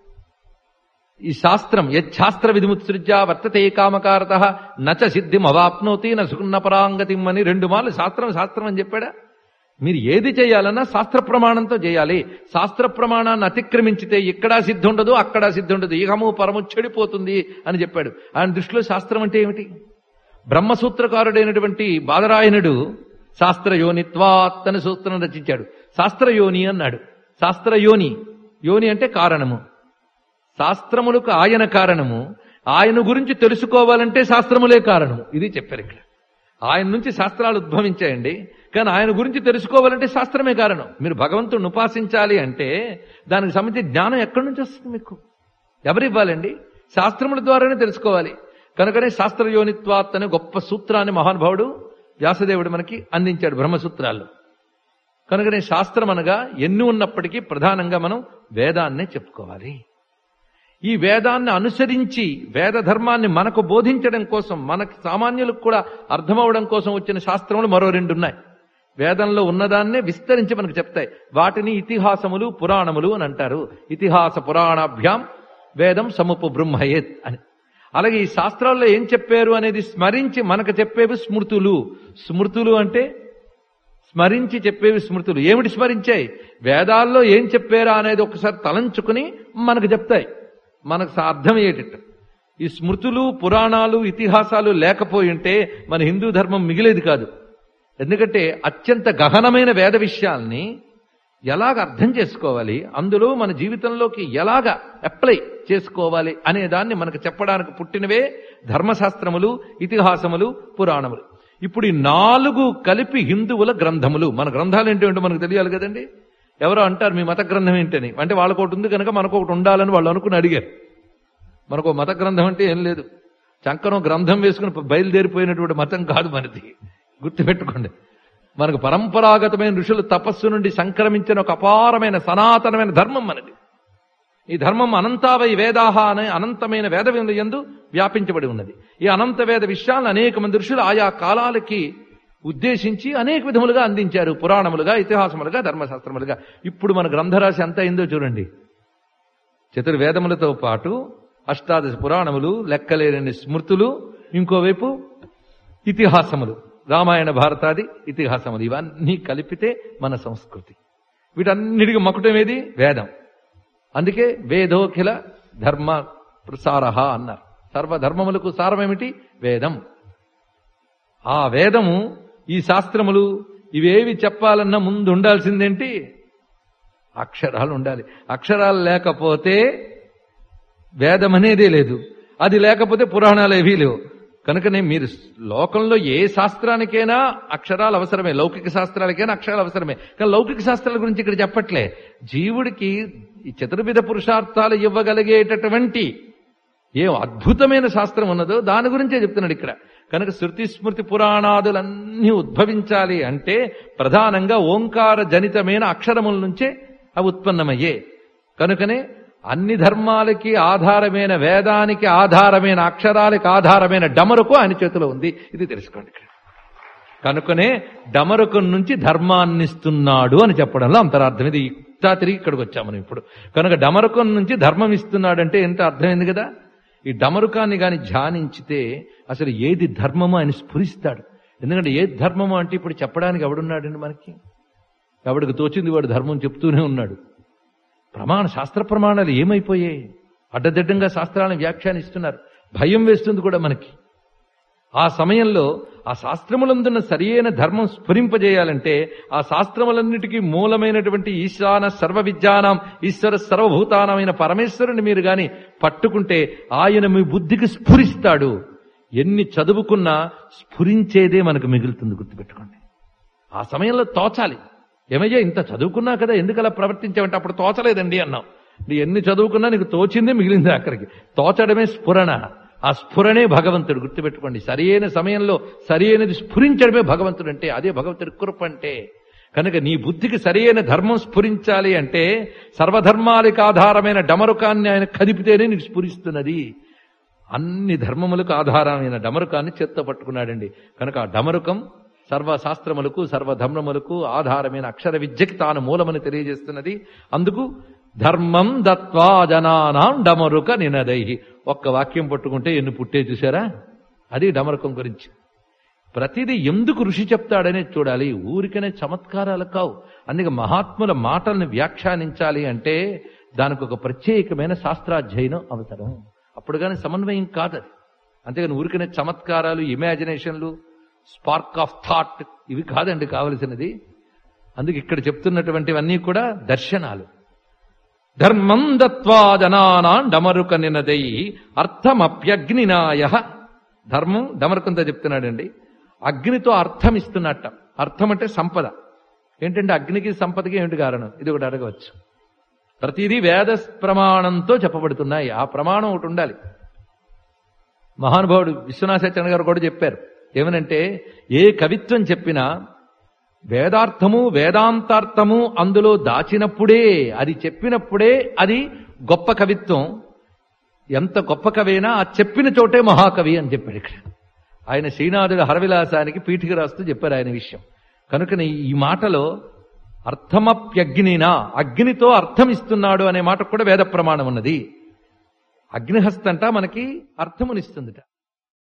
ఈ శాస్త్రం యచ్ఛాస్త్ర విధిముత్సృజ్య వర్తతే కామకారత నచ సిద్ధిం అవాప్నోతి నసుకున్న పరాంగతిం అని 2 మార్లు శాస్త్రం శాస్త్రం అని చెప్పాడా? మీరు ఏది చేయాలన్నా శాస్త్ర ప్రమాణంతో చేయాలి. శాస్త్ర ప్రమాణాన్ని అతిక్రమించితే ఇక్కడా సిద్ధి ఉండదు, అక్కడా సిద్ధి ఉండదు, ఇహము పరము చెడిపోతుంది అని చెప్పాడు. ఆయన దృష్టిలో శాస్త్రం అంటే ఏమిటి? బ్రహ్మసూత్రకారుడైనటువంటి బాదరాయణుడు శాస్త్రయోనిత్వాత్ అని సూత్రం రచించాడు. శాస్త్రయోని అన్నాడు. శాస్త్రయోని, యోని అంటే కారణము. శాస్త్రములకు ఆయన కారణము. ఆయన గురించి తెలుసుకోవాలంటే శాస్త్రములే కారణము. ఇది చెప్పారు ఇక్కడ. ఆయన నుంచి శాస్త్రాలు ఉద్భవించాయండి, కానీ ఆయన గురించి తెలుసుకోవాలంటే శాస్త్రమే కారణం. మీరు భగవంతుడిని ఉపాసించాలి అంటే దానికి సంబంధించి జ్ఞానం ఎక్కడి నుంచి వస్తుంది? మీకు ఎవరివ్వాలండి? శాస్త్రముల ద్వారానే తెలుసుకోవాలి. కనుకనే శాస్త్రయోనిత్వాత్ అనే గొప్ప సూత్రాన్ని మహానుభావుడు వ్యాసదేవుడు మనకి అందించాడు బ్రహ్మసూత్రాల్లో. కనుకనే శాస్త్రం అనగా ఎన్ని ఉన్నప్పటికీ ప్రధానంగా మనం వేదాన్నే చెప్పుకోవాలి. ఈ వేదాన్ని అనుసరించి వేద ధర్మాన్ని మనకు బోధించడం కోసం, మనకి సామాన్యులకు కూడా అర్థమవడం కోసం వచ్చిన శాస్త్రములు మరో 2 ఉన్నాయి. వేదంలో ఉన్నదాన్నే విస్తరించి మనకు చెప్తాయి. వాటిని ఇతిహాసములు, పురాణములు అని అంటారు. ఇతిహాస పురాణాభ్యాం వేదం సముపు బ్రహ్మయేత్ అని. అలాగే ఈ శాస్త్రాల్లో ఏం చెప్పారు అనేది స్మరించి మనకు చెప్పేవి స్మృతులు. స్మృతులు అంటే స్మరించి చెప్పేవి స్మృతులు. ఏమిటి స్మరించాయి? వేదాల్లో ఏం చెప్పారా అనేది ఒకసారి తలంచుకుని మనకు చెప్తాయి, మనకు అర్థమయ్యేటట్టు. ఈ స్మృతులు, పురాణాలు, ఇతిహాసాలు లేకపోయి ఉంటే మన హిందూ ధర్మం మిగిలేది కాదు. ఎందుకంటే అత్యంత గహనమైన వేద విషయాల్ని ఎలాగ అర్థం చేసుకోవాలి, అందులో మన జీవితంలోకి ఎలాగ అప్లై చేసుకోవాలి అనే దాన్ని మనకు చెప్పడానికి పుట్టినవే ధర్మశాస్త్రములు, ఇతిహాసములు, పురాణములు. ఇప్పుడు ఈ 4 కలిపి హిందువుల గ్రంథములు. మన గ్రంథాలు ఏంటంటే మనకు తెలియాలి కదండి. ఎవరో అంటారు మీ మత గ్రంథం ఏంటని. అంటే వాళ్ళకు ఒకటి ఉంది కనుక మనకు ఒకటి ఉండాలని వాళ్ళు అనుకుని అడిగారు. మనకు మత గ్రంథం అంటే ఏం లేదు. చంకనం గ్రంథం వేసుకుని బయలుదేరిపోయినటువంటి మతం కాదు మనది. గుర్తుపెట్టుకోండి. మనకు పరంపరాగతమైన ఋషుల తపస్సు నుండి సంక్రమించిన ఒక అపారమైన సనాతనమైన ధర్మం మనది. ఈ ధర్మం అనంతావై వేదాహ అనే అనంతమైన వేద యందు వ్యాపించబడి ఉన్నది. ఈ అనంత వేద విషయాలను అనేక మంది ఋషులు ఆయా కాలాలకి ఉద్దేశించి అనేక విధములుగా అందించారు. పురాణములుగా, ఇతిహాసములుగా, ధర్మశాస్త్రములుగా. ఇప్పుడు మన గ్రంథరాశి ఎంత అయిందో చూడండి. చతుర్వేదములతో పాటు 18 పురాణములు, లెక్కలేని స్మృతులు, ఇంకోవైపు ఇతిహాసములు, రామాయణ భారతాది ఇతిహాసములు. ఇవన్నీ కలిపితే మన సంస్కృతి. వీటన్నిటికీ మకుటమేది? వేదం. అందుకే వేదోఖిల ధర్మ ప్రసారహ అన్నారు. సర్వధర్మములకు సారమేమిటి? వేదం. ఆ వేదము, ఈ శాస్త్రములు, ఇవేవి చెప్పాలన్నా ముందు ఉండాల్సిందేంటి? అక్షరాలు ఉండాలి. అక్షరాలు లేకపోతే వేదం అనేదే లేదు. అది లేకపోతే పురాణాలు ఏవీ లేవు. కనుకనే మీరు లోకంలో ఏ శాస్త్రానికైనా అక్షరాలు అవసరమే, లౌకిక శాస్త్రాలకైనా అక్షరాలు అవసరమే. కానీ లౌకిక శాస్త్రాల గురించి ఇక్కడ చెప్పట్లే. జీవుడికి ఈ చతుర్విధ పురుషార్థాలు ఇవ్వగలిగేటటువంటి ఏ అద్భుతమైన శాస్త్రం ఉన్నదో దాని గురించే చెప్తున్నాడు ఇక్కడ. కనుక శృతి స్మృతి పురాణాదులన్నీ ఉద్భవించాలి అంటే ప్రధానంగా ఓంకార జనితమైన అక్షరముల నుంచే అవి ఉత్పన్నమయ్యే. కనుకనే అన్ని ధర్మాలకి ఆధారమైన, వేదానికి ఆధారమైన, అక్షరాలకి ఆధారమైన డమరుకు ఆయన చేతిలో ఉంది. ఇది తెలుసుకోండి. కనుకనే డమరుకం నుంచి ధర్మాన్నిస్తున్నాడు అని చెప్పడంలో అంతరార్థం. ఇది ఇట్లా తిరిగి ఇక్కడికి వచ్చాము మనం ఇప్పుడు. కనుక డమరుకం నుంచి ధర్మం ఇస్తున్నాడంటే ఎంత అర్థమైంది కదా. ఈ డమరుకాన్ని గాని ధ్యానించితే అసలు ఏది ధర్మమో ఆయన స్ఫురిస్తాడు. ఎందుకంటే ఏది ధర్మమో అంటే ఇప్పుడు చెప్పడానికి ఎవడున్నాడండి మనకి? ఎవడికి తోచింది వాడు ధర్మం చెప్తూనే ఉన్నాడు. శాస్త్ర ప్రమాణాలు ఏమైపోయాయి? అడ్డదిడ్డంగా శాస్త్రాలను వ్యాఖ్యానిస్తున్నారు. భయం వేస్తుంది కూడా మనకి. ఆ సమయంలో ఆ శాస్త్రములందున్న సరియైన ధర్మం స్ఫురింపజేయాలంటే ఆ శాస్త్రములన్నిటికీ మూలమైనటువంటి ఈశాన సర్వ విద్యానాం ఈశ్వర సర్వభూతానమైన పరమేశ్వరుని మీరు గాని పట్టుకుంటే ఆయన మీ బుద్ధికి స్ఫురిస్తాడు. ఎన్ని చదువుకున్నా స్ఫురించేదే మనకు మిగులుతుంది. గుర్తుపెట్టుకోండి. ఆ సమయంలో తోచాలి. ఏమయ్యా ఇంత చదువుకున్నా కదా ఎందుకు అలా ప్రవర్తించామంటే అప్పుడు తోచలేదండి అన్నాం. నీ ఎన్ని చదువుకున్నా నీకు తోచిందే మిగిలింది అక్కడికి. తోచడమే స్ఫురణ. ఆ స్ఫురణే భగవంతుడు. గుర్తుపెట్టుకోండి, సరియైన సమయంలో సరియైనది స్ఫురించడమే భగవంతుడు అంటే అదే భగవంతుడి కృప అంటే. కనుక నీ బుద్ధికి సరియైన ధర్మం స్ఫురించాలి అంటే సర్వధర్మాలకు ఆధారమైన డమరుకాన్ని ఆయన కదిపితేనే నీకు స్ఫురిస్తున్నది. అన్ని ధర్మములకు ఆధారమైన డమరుకాన్ని చేత్తో పట్టుకున్నాడండి. కనుక ఆ డమరుకం సర్వశాస్త్రములకు సర్వధర్మములకు ఆధారమైన అక్షర విద్యకి తాను మూలమని తెలియజేస్తున్నది. అందుకు ధర్మం దత్వా జనానాం డమరుక నినదై. ఒక్క వాక్యం పట్టుకుంటే ఎన్ని పుట్టే చూసారా? అది డమరుకం గురించి. ప్రతిదీ ఎందుకు ఋషి చెప్తాడనే చూడాలి, ఊరికనే చమత్కారాలు కావు. అందుకే మహాత్ముల మాటల్ని వ్యాఖ్యానించాలి అంటే దానికి ఒక ప్రత్యేకమైన శాస్త్రాధ్యయనం అవసరం. అప్పుడు కానీ సమన్వయం కాదది. అంతేగాని ఊరికనే చమత్కారాలు, ఇమాజినేషన్లు, స్పార్క్ ఆఫ్ థాట్ ఇవి కాదండి కావలసినది. అందుకే ఇక్కడ చెప్తున్నటువంటివన్నీ కూడా దర్శనాలు. ధర్మం దత్వా జనానాం డమరుక నినదై అర్థమప్యగ్నినాయ. ధర్మం డమరుకంతో చెప్తున్నాడండి. అగ్నితో అర్థం ఇస్తున్నట్ట. అర్థం అంటే సంపద. ఏంటంటే అగ్నికి సంపదకి ఏమిటి కారణం? ఇది ఒకటి అడగవచ్చు. ప్రతిదీ వేద ప్రమాణంతో చెప్పబడుతున్నాయి. ఆ ప్రమాణం ఒకటి ఉండాలి. మహానుభావుడు విశ్వనాథ సత్యనారాయణ గారు కూడా చెప్పారు. ఏమనంటే ఏ కవిత్వం చెప్పినా వేదార్థము వేదాంతార్థము అందులో దాచినప్పుడే, అది చెప్పినప్పుడే అది గొప్ప కవిత్వం. ఎంత గొప్ప కవైనా ఆ చెప్పిన చోటే మహాకవి అని చెప్పాడు. ఇక్కడ ఆయన శ్రీనాథుడు హరవిలాసానికి పీఠిక రాస్తూ చెప్పారు ఆయన విషయం. కనుకని ఈ మాటలో అర్థమప్యగ్నినా, అగ్నితో అర్థం ఇస్తున్నాడు అనే మాట కూడా వేద ప్రమాణం ఉన్నది. అగ్నిహస్తంట మనకి అర్థమునిస్తుందిట.